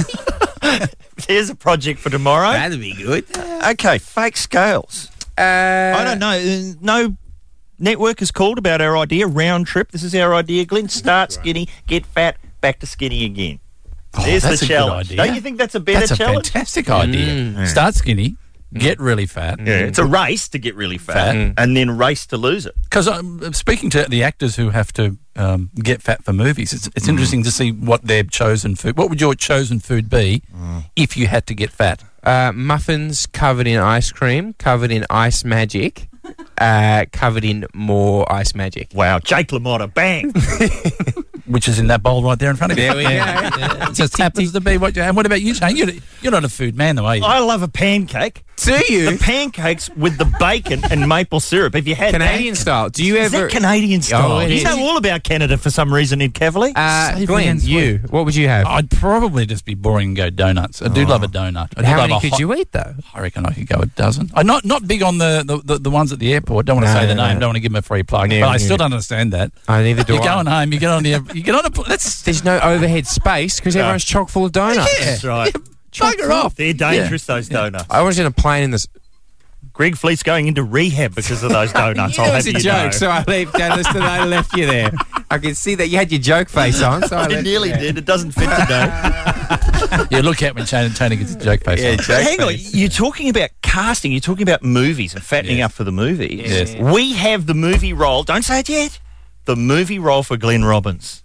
There's a project for tomorrow. That'd be good. Okay, fake scales. Uh, I don't know. uh, No network has called about our idea, round trip. This is our idea, Glenn. Start skinny, get fat, back to skinny again. Oh, There's that's the a good challenge. idea. Don't you think that's a better That's a challenge? fantastic idea. Mm. Start skinny, get really fat. Yeah, it's a race to get really fat, Fat. Mm. and then race to lose it. Because I'm speaking to the actors who have to um, get fat for movies. It's, it's interesting to see what their chosen food. What would your chosen food be if you had to get fat? Uh, muffins covered in ice cream, covered in ice magic, uh, covered in more ice magic. Wow, Jake LaMotta, bang! Which is in that bowl right there in front of you. There we go. It just happens to be what you. And what about you, Shane? You're, you're not a food man, though, are you? I love a pancake. Do you? The pancakes with the bacon and maple syrup. Have you had Canadian that? style. Do you Is ever? that Canadian style? Oh, it you is. know all about Canada for some reason in Cavalier. Uh, Savoury Glenn, and sweet. you. What would you have? I'd probably just be boring and go donuts. I do love a donut. I do How love many a could hot- you eat though? I reckon I could go a dozen. I'm not not big on the, the, the, the ones at the airport. Don't want to No, say the no, name. no. Don't want to give them a free plug. Yeah, but I yeah. still don't understand that. I neither do You're I. going home. You get on the. You get on a. pl- That's There's no overhead space because No. everyone's chock full of donuts. Yeah. That's right. bugger off. They're dangerous, those donuts. I was in a plane in this. Greg Fleet's going into rehab because of those donuts. Yeah, I'll it was have a you joke, know. so I left. Dennis, and I left you there. I could see that you had your joke face on. So I, I left nearly you there. did. It doesn't fit today. Yeah, look at when Shane and Tony gets a joke face Yeah, on. joke Hang on, face. you're talking about casting. You're talking about movies and fattening Yes. up for the movies. Yes. We have the movie role. Don't say it yet. The movie role for Glenn Robbins.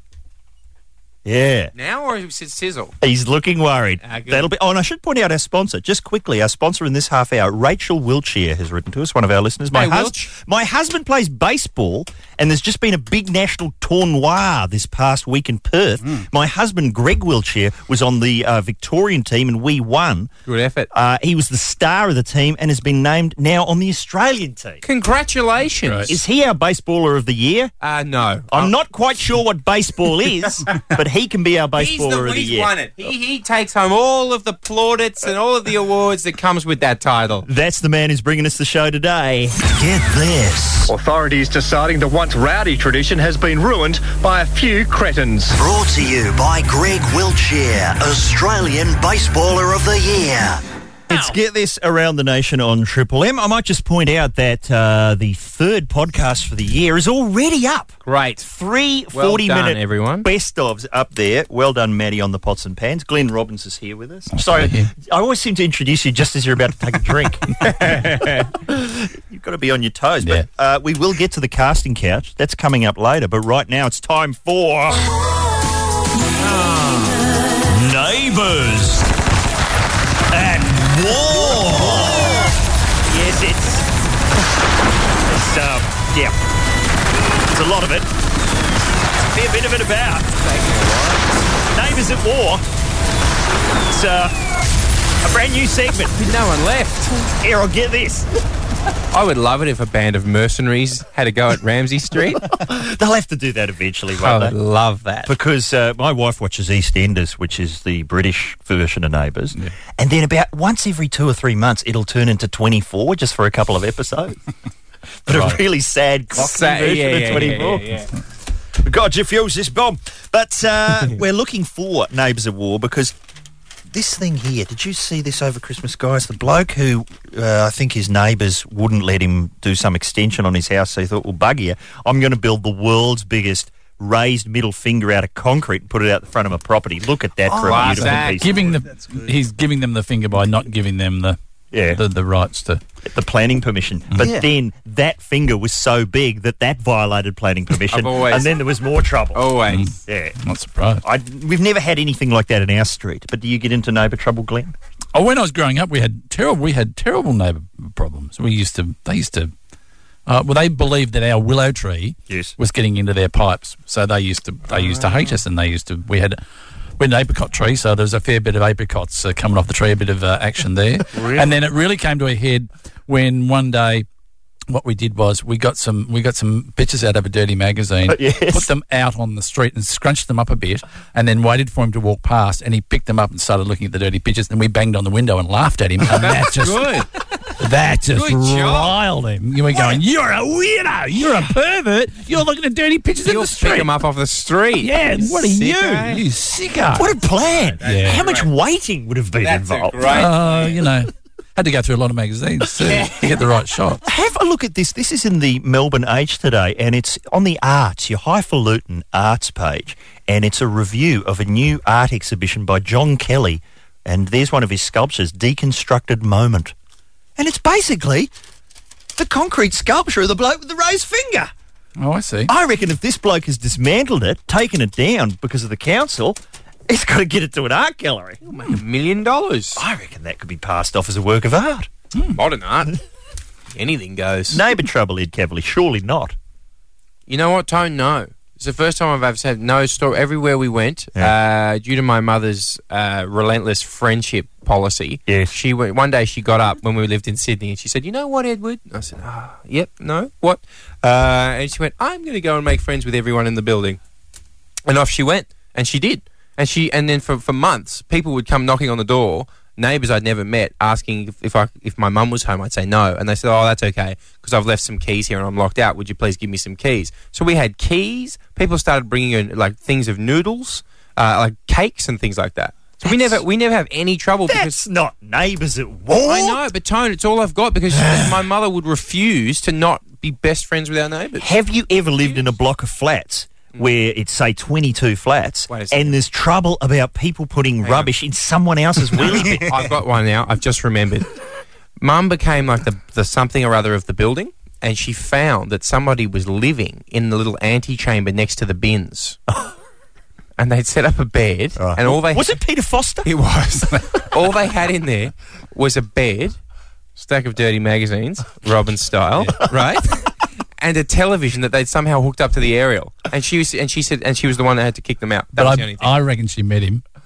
Yeah. Now or is it sizzle? He's looking worried. Ah, good. That'll be. Oh, and I should point out our sponsor just quickly. Our sponsor in this half hour, Rachel Wiltshire, has written to us. One of our listeners. My Hey, hus- Wilch. my husband plays baseball, and there's just been a big national tournoi this past week in Perth. Hmm. My husband, Greg Wiltshire, was on the uh, Victorian team, and we won. Good effort. Uh, he was the star of the team and has been named now on the Australian team. Congratulations. Right. Is he our baseballer of the year? Uh, no. I'm not quite sure what baseball is, but he can be our He's baseballer the, of the he's year. won it. He, he takes home all of the plaudits and all of the awards that comes with that title. That's the man who's bringing us the show today. Get this. Authorities deciding the once rowdy tradition has been ruined by a few cretins. Brought to you by Greg Wiltshire, Australian Baseballer of the Year. Let's get this around the nation on Triple M. I might just point out that uh, the third podcast for the year is already up. Great. Three Well forty-minute done, everyone. best ofs up there. Well done, Maddie, on the pots and pans. Glenn Robbins is here with us. Sorry, I always seem to introduce you just as you're about to take a drink. You've got to be on your toes. But uh, we will get to the casting couch. That's coming up later. But right now it's time for... Neighbours at War. Yes, it's... It's, um, yeah. There's a lot of it. It's a fair bit of it about. Neighbours at War. It's uh, a brand new segment. No one left. Here, I'll get this. I would love it if a band of mercenaries had a go at Ramsay Street. They'll have to do that eventually, I won't would they? love that. Because uh, my wife watches EastEnders, which is the British version of Neighbours, yeah. and then about once every two or three months, it'll turn into twenty-four just for a couple of episodes. But right. a really sad, cocky Sa- version yeah, of yeah, twenty-four. Yeah, yeah, yeah. God, you fuse this bomb. But uh, we're looking for Neighbours at War because this thing here, did you see this over Christmas, guys? The bloke who uh, I think his neighbours wouldn't let him do some extension on his house, so he thought, well, bugger you, I'm going to build the world's biggest raised middle finger out of concrete and put it out the front of my property. Look at that oh, for a beautiful that. piece. Giving the, he's giving them the finger by not giving them the yeah. the, the rights to... the planning permission. But yeah. then that finger was so big that that violated planning permission. always, and then there was more trouble. Always. Mm. Yeah. Not surprised. I, we've never had anything like that in our street. But do you get into neighbour trouble, Glenn? Oh, when I was growing up, we had terrible. We had terrible neighbour problems. We used to. They used to. Uh, well, they believed that our willow tree yes. was getting into their pipes, so they used to. They used to hate us, and they used to. We had. We had an apricot tree, so there was a fair bit of apricots uh, coming off the tree, a bit of uh, action there. Really? And then it really came to a head when one day what we did was we got some we got some pictures out of a dirty magazine, uh, yes. put them out on the street and scrunched them up a bit, and then waited for him to walk past, and he picked them up and started looking at the dirty pictures, and we banged on the window and laughed at him, and that just Good. that just Good job. riled him. You were going, you're a weirdo, you're a pervert, you're looking at dirty pictures in You'll the street. pick them up off the street. Yeah, You what are you? sicko. You sicko. What a plan. Yeah. How much waiting would have been That's a involved? great Uh, you know, had to go through a lot of magazines too to get the right shot. Have a look at this. This is in the Melbourne Age today, and it's on the arts, your highfalutin arts page, and it's a review of a new art exhibition by John Kelly, and there's one of his sculptures, Deconstructed Moment. And it's basically the concrete sculpture of the bloke with the raised finger. Oh, I see. I reckon if this bloke has dismantled it, taken it down because of the council, he's got to get it to an art gallery. You'll make a million dollars. I reckon that could be passed off as a work of art. Mm. Modern art. Anything goes. Neighbour trouble, Ed Cavalier? Surely not. You know what, Tone? No. It's the first time I've ever said no store. Everywhere we went, Yeah. uh, due to my mother's uh, relentless friendship policy, Yes. she went, one day she got up when we lived in Sydney and she said, you know what, Edward? I said, ah, yep, no, what? Uh, and she went, I'm going to go and make friends with everyone in the building. And off she went. And she did. And she, and then for, for months, people would come knocking on the door, neighbours I'd never met, asking if, if I if my mum was home. I'd say no, and they said, "Oh, that's okay, because I've left some keys here and I'm locked out. Would you please give me some keys?" So we had keys. People started bringing in like things of noodles, uh, like cakes and things like that. So we never we never have any trouble. That's because not Neighbours at War. I know, but Tone, it's all I've got because my mother would refuse to not be best friends with our neighbours. Have you ever lived in a block of flats where it's, say, twenty-two flats, Wait a second. and there's trouble about people putting Hang rubbish in someone else's wheelie bin? I've got one now. I've just remembered. Mum became like the, the something or other of the building, and she found that somebody was living in the little antechamber next to the bins. And they'd set up a bed, Right. and all they Was it Peter Foster? it was all they had in there was a bed, stack of dirty magazines, Robin style, right? And a television that they'd somehow hooked up to the aerial, and she was, and she said, and she was the one that had to kick them out. That But was I, the only thing. I reckon she met him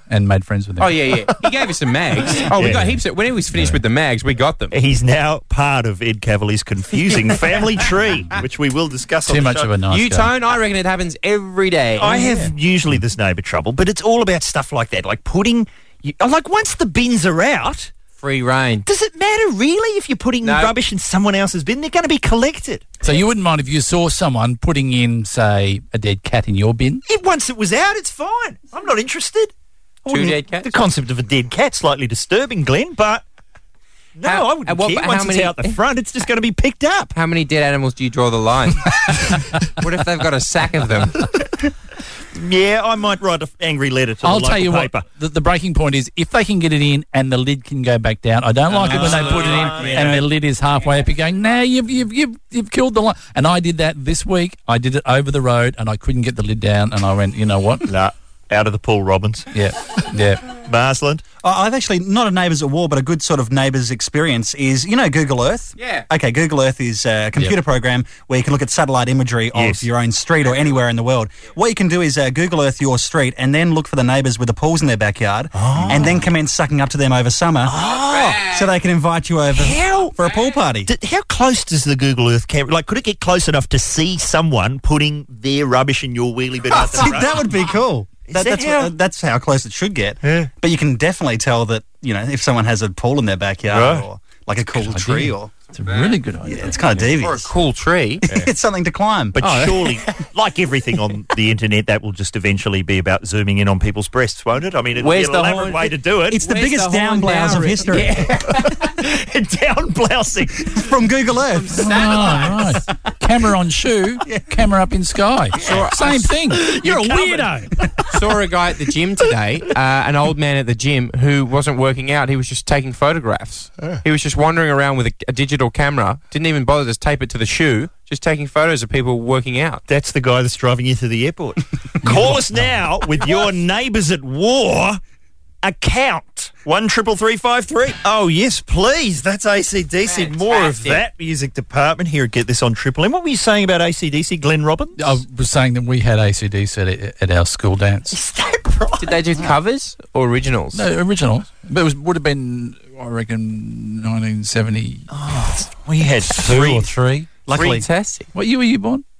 and made friends with him. Oh, yeah, yeah. He gave us some mags. Oh, we Yeah. got heaps of... When he was finished with the mags, we got them. He's now part of Ed Cavalier's confusing family tree, which we will discuss on Too the much show. of a nice You, guy. Tone, I reckon it happens every day. I have usually this neighbour trouble, but it's all about stuff like that, like putting... You, like, once the bins are out... Free reign. Does it matter, really, if you're putting No. rubbish in someone else's bin? They're going to be collected. So you wouldn't mind if you saw someone putting in, say, a dead cat in your bin? It, once it was out, it's fine. I'm not interested. I Two wouldn't- dead cats? The concept of a dead cat's slightly disturbing, Glenn, but... No, How- I wouldn't and what- care. how Once many- it's out the front, it's just going to be picked up. How many dead animals do you draw the line? What if they've got a sack of them? Yeah, I might write an angry letter to I'll the tell local you paper. what, the, the breaking point is if they can get it in and the lid can go back down. I don't like it when they put it in and the lid is halfway up. You're going, nah, you've, you've, you've, you've killed the line. And I did that this week. I did it over the road and I couldn't get the lid down and I went, you know what? Nah, out of the Paul Robbins. Yeah, yeah. Marsland. I- I've actually, not a Neighbours at War, but a good sort of Neighbours experience is, you know, Google Earth? Yeah. Okay, Google Earth is a computer Yep. program where you can look at satellite imagery Yes. of your own street or anywhere in the world. What you can do is uh, Google Earth your street and then look for the neighbours with the pools in their backyard and then commence sucking up to them over summer so they can invite you over How- for a pool party. D- how close does the Google Earth camera... Like, could it get close enough to see someone putting their rubbish in your wheelie bin out the See, front? that would be cool. That, that that's, how- what, that's how close it should get. Yeah. But you can definitely tell that, you know, if someone has a pool in their backyard Right. or like a cool tree or... It's a really good idea. Yeah, it's kind of Or a devious. cool tree. It's something to climb. But surely, like everything on the internet, that will just eventually be about zooming in on people's breasts, won't it? I mean, it'll Where's be an the elaborate horn? way to do it. It's the Where's biggest the horn down blouse now, of Rick? history. down blousing. From Google Earth. Oh, right. Camera on shoe, camera up in sky. Same thing. You're a weirdo. Saw a guy at the gym today, uh, an old man at the gym who wasn't working out. He was just taking photographs. He was just wandering around with a, a digital camera. Didn't even bother to tape it to the shoe. Just taking photos of people working out. That's the guy that's driving you to the airport. Call us now with your Neighbours at War account. One triple three five three. Oh, yes, please. That's A C D C. More of Fantastic. that music department here at Get This on Triple M. What were you saying about A C D C, Glenn Robbins? I was saying that we had A C D C at, at our school dance. Is that right? Did they do covers or originals? No, originals. But it was, would have been, I reckon, nineteen seventy We had two three. or three. Luckily. Fantastic. What year were you born?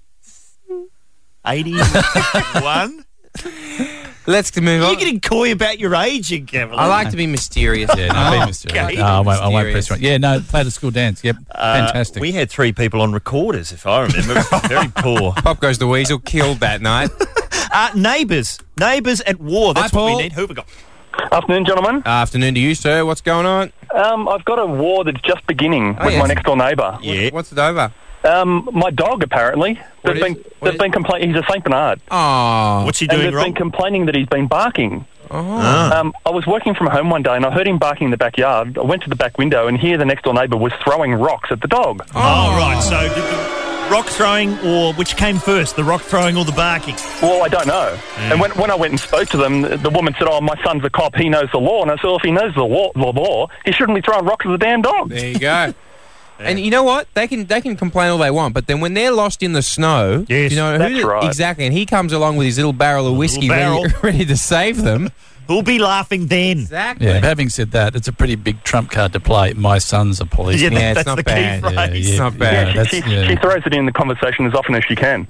eighty-one. Let's move You're on. getting coy about your aging, Kevin. I like to be mysterious. Yeah, no, Oh, be mysterious. okay. No, I won't, I won't Mysterious. press you on. Yeah, no, played a school dance. Yep, Uh, fantastic. We had three people on recorders, if I remember. Very poor. Pop Goes the Weasel killed that night. Uh, neighbours. Neighbours at War. That's Hi, what Paul. we need. Who have we got? Afternoon, gentlemen. Afternoon to you, sir. What's going on? Um, I've got a war that's just beginning Oh, with yes. my next door neighbour. Yeah. What's it over? Um, my dog, apparently, What they've is- been what they've is- been complaining. He's a Saint Bernard, Oh. What's he and doing they've wrong? been complaining that he's been barking. Oh. Ah. Um, I was working from home one day and I heard him barking in the backyard. I went to the back window and here the next door neighbour was throwing rocks at the dog. Oh, right. So did the rock throwing, or which came first, the rock throwing or the barking? Well, I don't know. And when when I went and spoke to them, the woman said, "Oh, my son's a cop. He knows the law." And I said, "Well, if he knows the law, the law, he shouldn't be throwing rocks at the damn dog." There you go. And you know what? They can they can complain all they want, but then when they're lost in the snow, Yes. you know That's who, right. exactly, and he comes along with his little barrel of whiskey barrel. ready, ready to save them. Who'll be laughing then? Exactly. yeah, but having said that, it's a pretty big trump card to play. My son's a policeman. Yeah, Yeah, it's that's not the bad. key phrase. It's not bad. Yeah, that's, she, yeah. she throws it in the conversation as often as she can.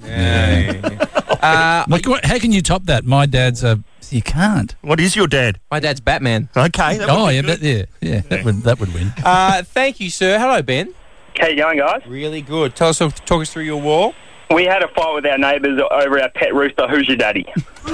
Uh, Like, what- how can you top that? My dad's a. You can't. What is your dad? my dad's Batman. Okay. that Oh would be yeah, good. that, yeah, yeah. That would that would win. Uh, thank you, sir. Hello, Ben. How you going, guys? Really good. Tell us, talk us through your war. We had a fight with our neighbours over our pet rooster. Who's your daddy?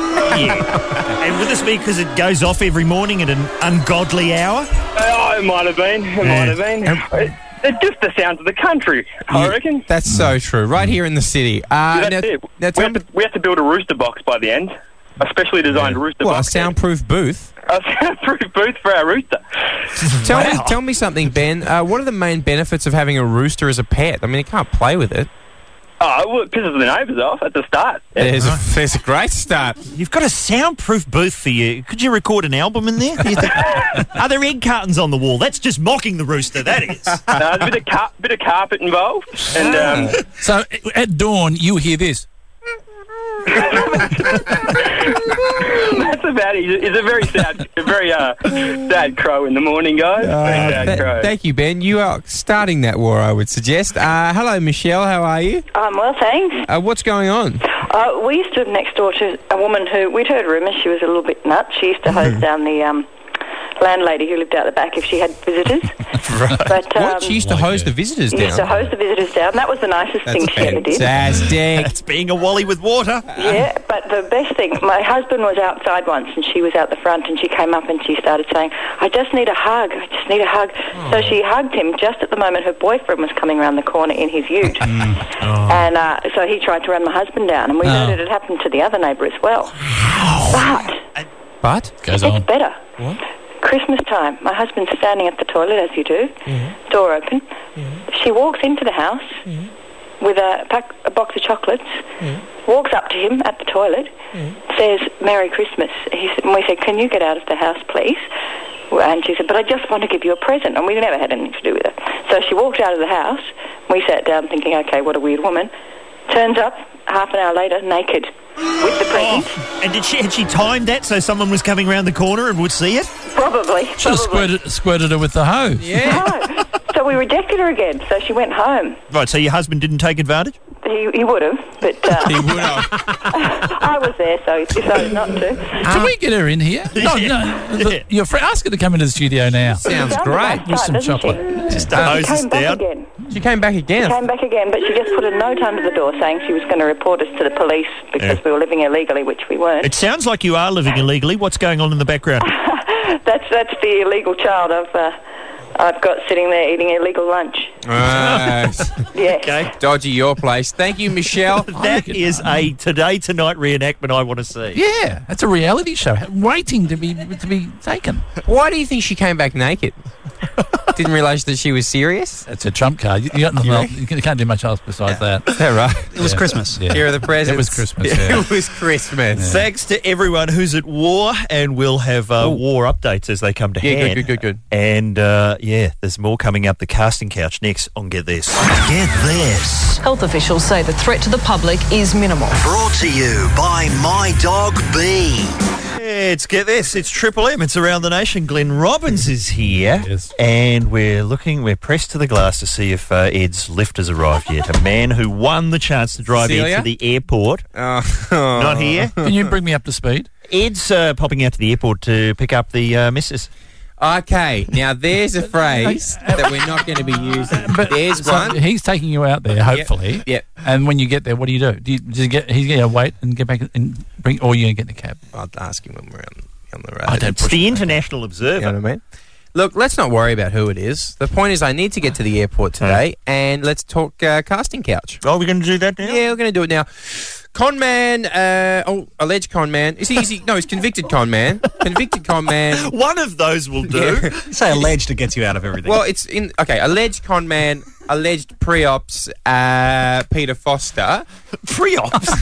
Yeah. And would this be because it goes off every morning at an ungodly hour? Oh, it might have been. It might have been. It, it's just the sounds of the country, I Yeah, reckon. That's so true. Right here in the city. Uh, That's now, it. now We tell have, me, to, we have to build a rooster box by the end. A specially designed rooster what, a box. soundproof booth? A soundproof booth for our rooster. Tell me, tell me something, Ben. Uh, what are the main benefits of having a rooster as a pet? I mean, you can't play with it. Oh, well, it pisses the neighbours off at the start. There's, a, there's a great start. You've got a soundproof booth for you. Could you record an album in there? Do you think? Are there egg cartons on the wall? That's just mocking the rooster, that is. No, there's a bit of, car- bit of carpet involved. And um, So at dawn, you hear this. That's about it. He's a very sad, a very uh, sad crow in the morning, guys. Very sad Th- crow. thank you, Ben. You are starting that war, I would suggest. Uh, hello, Michelle. How are you? Um, well, thanks. Uh, what's going on? Uh, we used to live next door to a woman who, we'd heard rumours she was a little bit nuts. She used to hose down the um, landlady who lived out the back if she had visitors. Right. But, um, what? She used to hose the visitors She down? used to hose the visitors down. That was the nicest That's thing she ever did. fantastic. That's being a Wally with water. Yeah, but the best thing, my husband was outside once and she was out the front and she came up and she started saying, I just need a hug, I just need a hug. So she hugged him just at the moment her boyfriend was coming around the corner in his ute. And uh, so he tried to run my husband down and we Oh. heard it had happened to the other neighbour as well. But But? Goes it's on. better. What? Christmas time, my husband's standing at the toilet as you do, door open. She walks into the house with a pack, a box of chocolates, walks up to him at the toilet, says, Merry Christmas. He said, and we said, can you get out of the house, please? And she said, but I just want to give you a present. And we never had anything to do with her. So she walked out of the house. We sat down thinking, okay, what a weird woman. Turns up, half an hour later, naked, with the present. Oh, and did she had she timed that so someone was coming round the corner and would see it? Probably. Should have probably. squirted, squirted her with the hose. No. So we rejected her again. So she went home. Right, so your husband didn't take advantage? He, he would have, but uh, He would have. I was there, so he decided not to. Can we get her in here? No, no. the- Your friend, ask her to come into the studio now. Sounds She's on the great. back With side, some doesn't chocolate. She? Just She the hose is came back down. again. She came back again. Came back again, but she just put a note under the door saying she was going to report us to the police because Yeah. we were living illegally, which we weren't. It sounds like you are living illegally. What's going on in the background? that's that's the illegal child I've uh, I've got sitting there eating illegal lunch. Right. Yeah. Okay. Dodgy your place. Thank you, Michelle. That is a Today Tonight reenactment I want to see. Yeah, that's a reality show waiting to be to be taken. Why do you think she came back naked? Didn't realise that she was serious? It's a trump card. You, you, got nothing else, you can't do much else besides that. Is that right? It was Yeah. Christmas. Yeah. Here are the presents. It was Christmas, yeah. It was Christmas. Thanks to everyone who's at war, and we'll have uh, war updates as they come to Yeah, hand. good, good, good, good. And uh, yeah, there's more coming up. The casting couch next on Get This. Get this. Health officials say the threat to the public is minimal. Brought to you by My Dog B. It's Get This. It's Triple M. It's around the nation. Glenn Robbins is here. Yes. And we're looking, we're pressed to the glass to see if uh, Ed's lift has arrived yet. A man who won the chance to drive Celia? Ed to the airport. Oh. Not here. Can you bring me up to speed? Ed's uh, popping out to the airport to pick up the uh, missus. Okay, now there's a phrase that we're not going to be using. But There's so one. he's taking you out there, hopefully. Yep. And when you get there, what do you do? Do you just get? He's going to wait and get back and bring, or you going to get in the cab? I'll ask him when we're on, on the road. I don't It's push the it. International Observer. You know what I mean? Look, let's not worry about who it is. The point is I need to get to the airport today, and let's talk uh, casting couch. Oh, we're going to do that now? Yeah, we're going to do it now. Con man, uh, oh, alleged con man. Is he, is he, no, he's convicted con man. Convicted con man. One of those will do. Yeah. Say alleged to get you out of everything. Well, it's in, okay, alleged con man, alleged pre-ops, uh, Peter Foster. Pre-ops?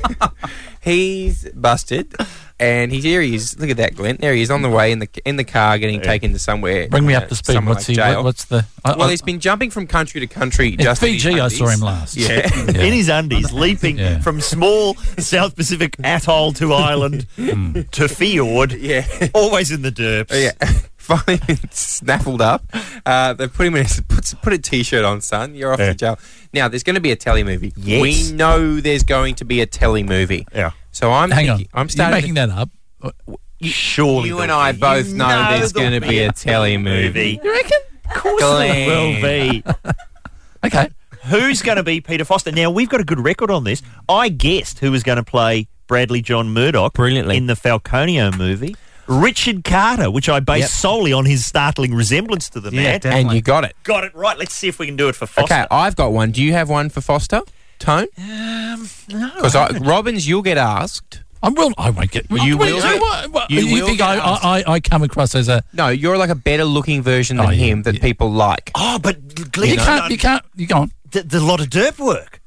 He's busted, and he's here. He is. Look at that, Glenn. There he is on the way in the in the car, getting taken to somewhere. Bring me uh, up to speed. somewhere What's like he? jail. What, what's the? I, Well, I, he's been jumping from country to country. in Just in his Fiji, I undies. saw him last. Yeah. Yeah. In his undies, leaping Yeah. from small South Pacific atoll to island to fjord, Yeah. always in the derps. Oh, yeah. Finally been snaffled up. Uh, they've put him in a, put, put a T-shirt on, son. You're off Yeah. to jail. Now, there's going to be a telly movie. Yes. We know there's going to be a telly movie. Yeah. So I'm Hang thinking, on. I'm starting You're making that up. Surely You there'll and I be. both You know there's there'll gonna be a telly movie. You reckon? Of course Glenn. there will be. Okay. Who's going to be Peter Foster? Now, we've got a good record on this. I guessed who was going to play Bradley John Murdoch Brilliantly. in the Falconio movie. Richard Carter, which I based Yep. solely on his startling resemblance to the Yeah, man. definitely. And you got it. Got it right. Let's see if we can do it for Foster. Okay, I've got one. Do you have one for Foster? Tone? Um, no. Because Robbins, you'll get asked. I will. I won't get. You what, will what, get- what, what, you you will think get I, asked. I, I come across as a? No, you're like a better looking version than Oh, yeah, him that yeah. people like. Oh, but You Glenn, can't. You can't. You can't. th- there's a lot of derp work.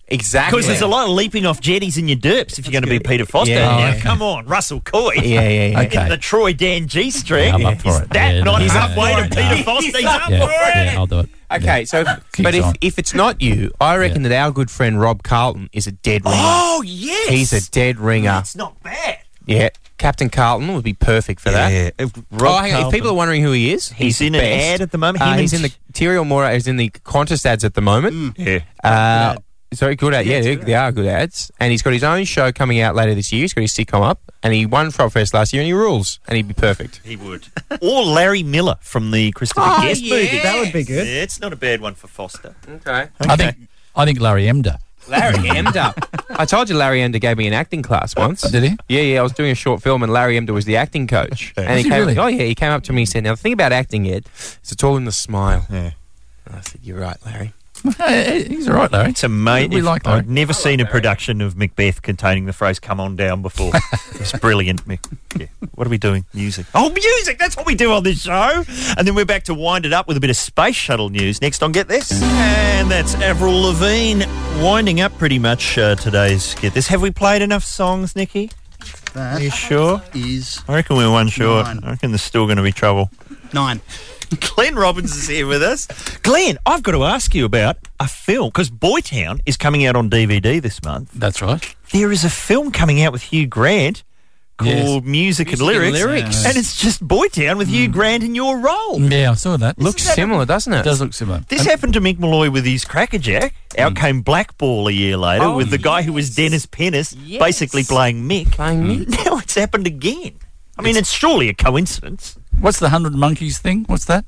Exactly. Because there's a lot of leaping off jetties in your derps if you're going to be Peter Foster. Yeah, now, yeah. come on, Russell Coy. Yeah, yeah, yeah. Okay. In the Troy Dan G string. Yeah, I'm up for Is it. that Yeah, not no, halfway no, to no. Peter Foster? He's up Yeah, for it. yeah, I'll do it. Okay, so, Keeps but if, on. if it's not you, I reckon that our good friend Rob Carlton is a dead ringer. Oh, yes. He's a dead ringer. It's not bad. Yeah, Captain Carlton would be perfect for that. Yeah. If Oh, Rob hang on, if people are wondering who he is, He's he's in the an best. ad at the moment. Uh, Him he's and- in the Tyrion Mora is in the Qantas ads at the moment. Yeah. Uh, sorry, good ad. Yeah, they, they are good ads. And he's got his own show coming out later this year. He's got his sitcom up, and he won Frogfest last year, and he rules, and he'd be perfect. He would. Or Larry Miller from the Christopher Oh, Guest yes. movie. That would be good. Yeah, it's not a bad one for Foster. Okay. I think I think Larry Emder. Larry Emder. I told you Larry Emder gave me an acting class once. Did he? Yeah, yeah. I was doing a short film, and Larry Emder was the acting coach. And Was he he came. really? Oh yeah, he came up to me and said, "Now the thing about acting, Ed, is it's all in the smile." Yeah. And I said, "You're right, Larry." Hey, he's all right, Larry. It's amazing. We like Larry. I've never seen a production of Macbeth containing the phrase "come on down" before. It's brilliant. Mick. Yeah. What are we doing? Music. Oh, music! That's what we do on this show. And then we're back to wind it up with a bit of space shuttle news next on Get This. And that's Avril Lavigne winding up pretty much uh, today's Get This. Have we played enough songs, Nikki? That Are you sure? is I reckon we're one short. Nine. I reckon there's still going to be trouble. nine. Glenn Robbins is here with us. Glenn, I've got to ask you about a film, because Boytown is coming out on D V D this month. That's right. There is a film coming out with Hugh Grant called Yes. Music, and Music and Lyrics, Lyrics. and it's just Boytown with Hugh Grant in your role. Yeah, I saw that. Looks that- similar, doesn't it? It does look similar. This happened to Mick Malloy with his Crackerjack. Out came Blackball a year later Oh, with the guy who was Dennis Pennis Yes. basically playing Mick. Playing Mick. Now it's happened again. I mean, it's surely a coincidence. What's the Hundred Monkeys thing? What's that?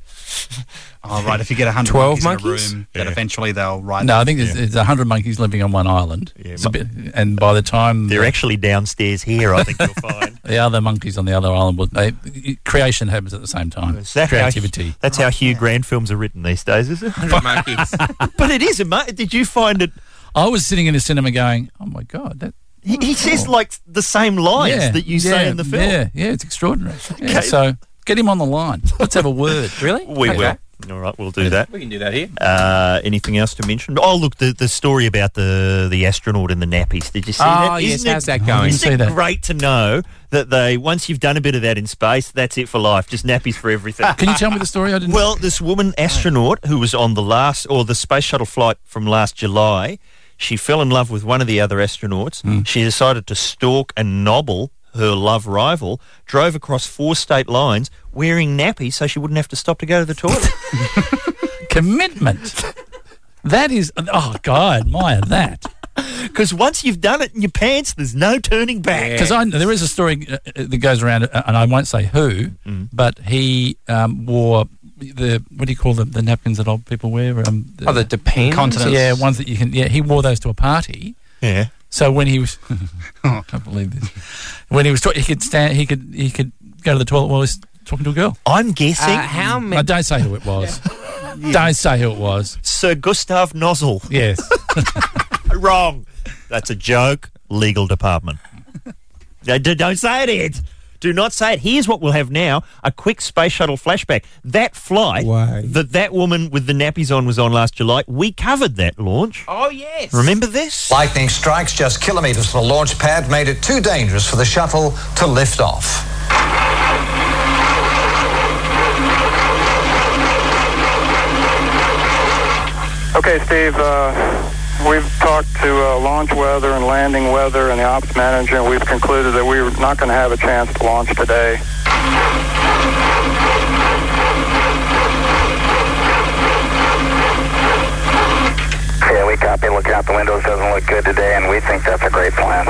Oh, right. If you get a hundred Twelve monkeys, monkeys? in a room, then Yeah. eventually they'll write. No, I think there's, there's a hundred monkeys living on one island. Yeah, It's a bit, and by the time They're the, actually downstairs here, I think you'll find. the other monkeys on the other island, will, they, creation happens at the same time. Is that how- Creativity. that's how Hugh Grant films are written these days, is it? Hundred monkeys. But it is. Ama- Did you find it? I was sitting in the cinema going, "Oh my god, that." He, he says like the same lines yeah, that you yeah, say in the film. Yeah, yeah, it's extraordinary. Yeah, Okay. so get him on the line. Let's have a word. Really? We Okay. will. All right, we'll do that. We can do that here. Uh, anything else to mention? Oh, look, the, the story about the, the astronaut in the nappies. Did you see Oh, that? yes, Isn't how's it, that going? didn't Isn't see it that. great to know that they, once you've done a bit of that in space, that's it for life. Just nappies for everything. Can you tell me the story? I didn't. Well, this woman astronaut who was on the last, or the space shuttle flight from last July, she fell in love with one of the other astronauts. Mm. She decided to stalk and nobble her love rival, drove across four state lines wearing nappies so she wouldn't have to stop to go to the toilet. Commitment. That is. Oh God, I admire that. Because once you've done it in your pants, there's no turning back. Because I there is a story uh, that goes around, uh, and I won't say who, Mm. but he um, wore the what do you call them? The napkins that old people wear. Um, Oh, the depends. Continence. yeah, ones that you can. Yeah, he wore those to a party. Yeah. So when he was, I can't believe this. When he was, talk- he could stand. He could. He could go to the toilet while he was talking to a girl. I'm guessing Uh, how No, many? don't say who it was. Don't say who it was. Sir Gustav Nozzle. Yes. Wrong. That's a joke. Legal department. No, d- Don't say it, Ed. Do not say it. Here's what we'll have now, a quick space shuttle flashback. That flight Why? that that woman with the nappies on was on last July, we covered that launch. Oh yes. Remember this? Lightning strikes just kilometres from the launch pad made it too dangerous for the shuttle to lift off. Okay, Steve, uh, we've talked to uh, launch weather and landing weather and the ops manager, and we've concluded that we're not going to have a chance to launch today. Yeah, we copy. Look out the windows. Doesn't look good today, and we think that's a great plan.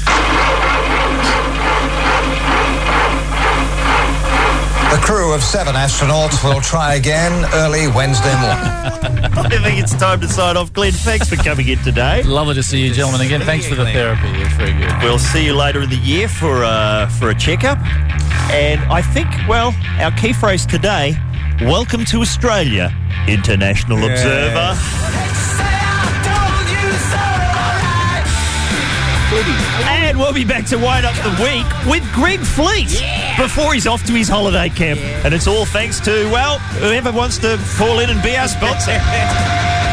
The crew of seven astronauts will try again early Wednesday morning. I think it's time to sign off. Glenn, thanks for coming in today. Lovely to see you, gentlemen, again. Thanks for the therapy. It's very good. We'll see you later in the year for uh, for a checkup. And I think, well, our key phrase today, welcome to Australia, International Observer. And we'll be back to wind up the week with Greg Fleet before he's off to his holiday camp. And it's all thanks to, well, whoever wants to call in and be our sponsor.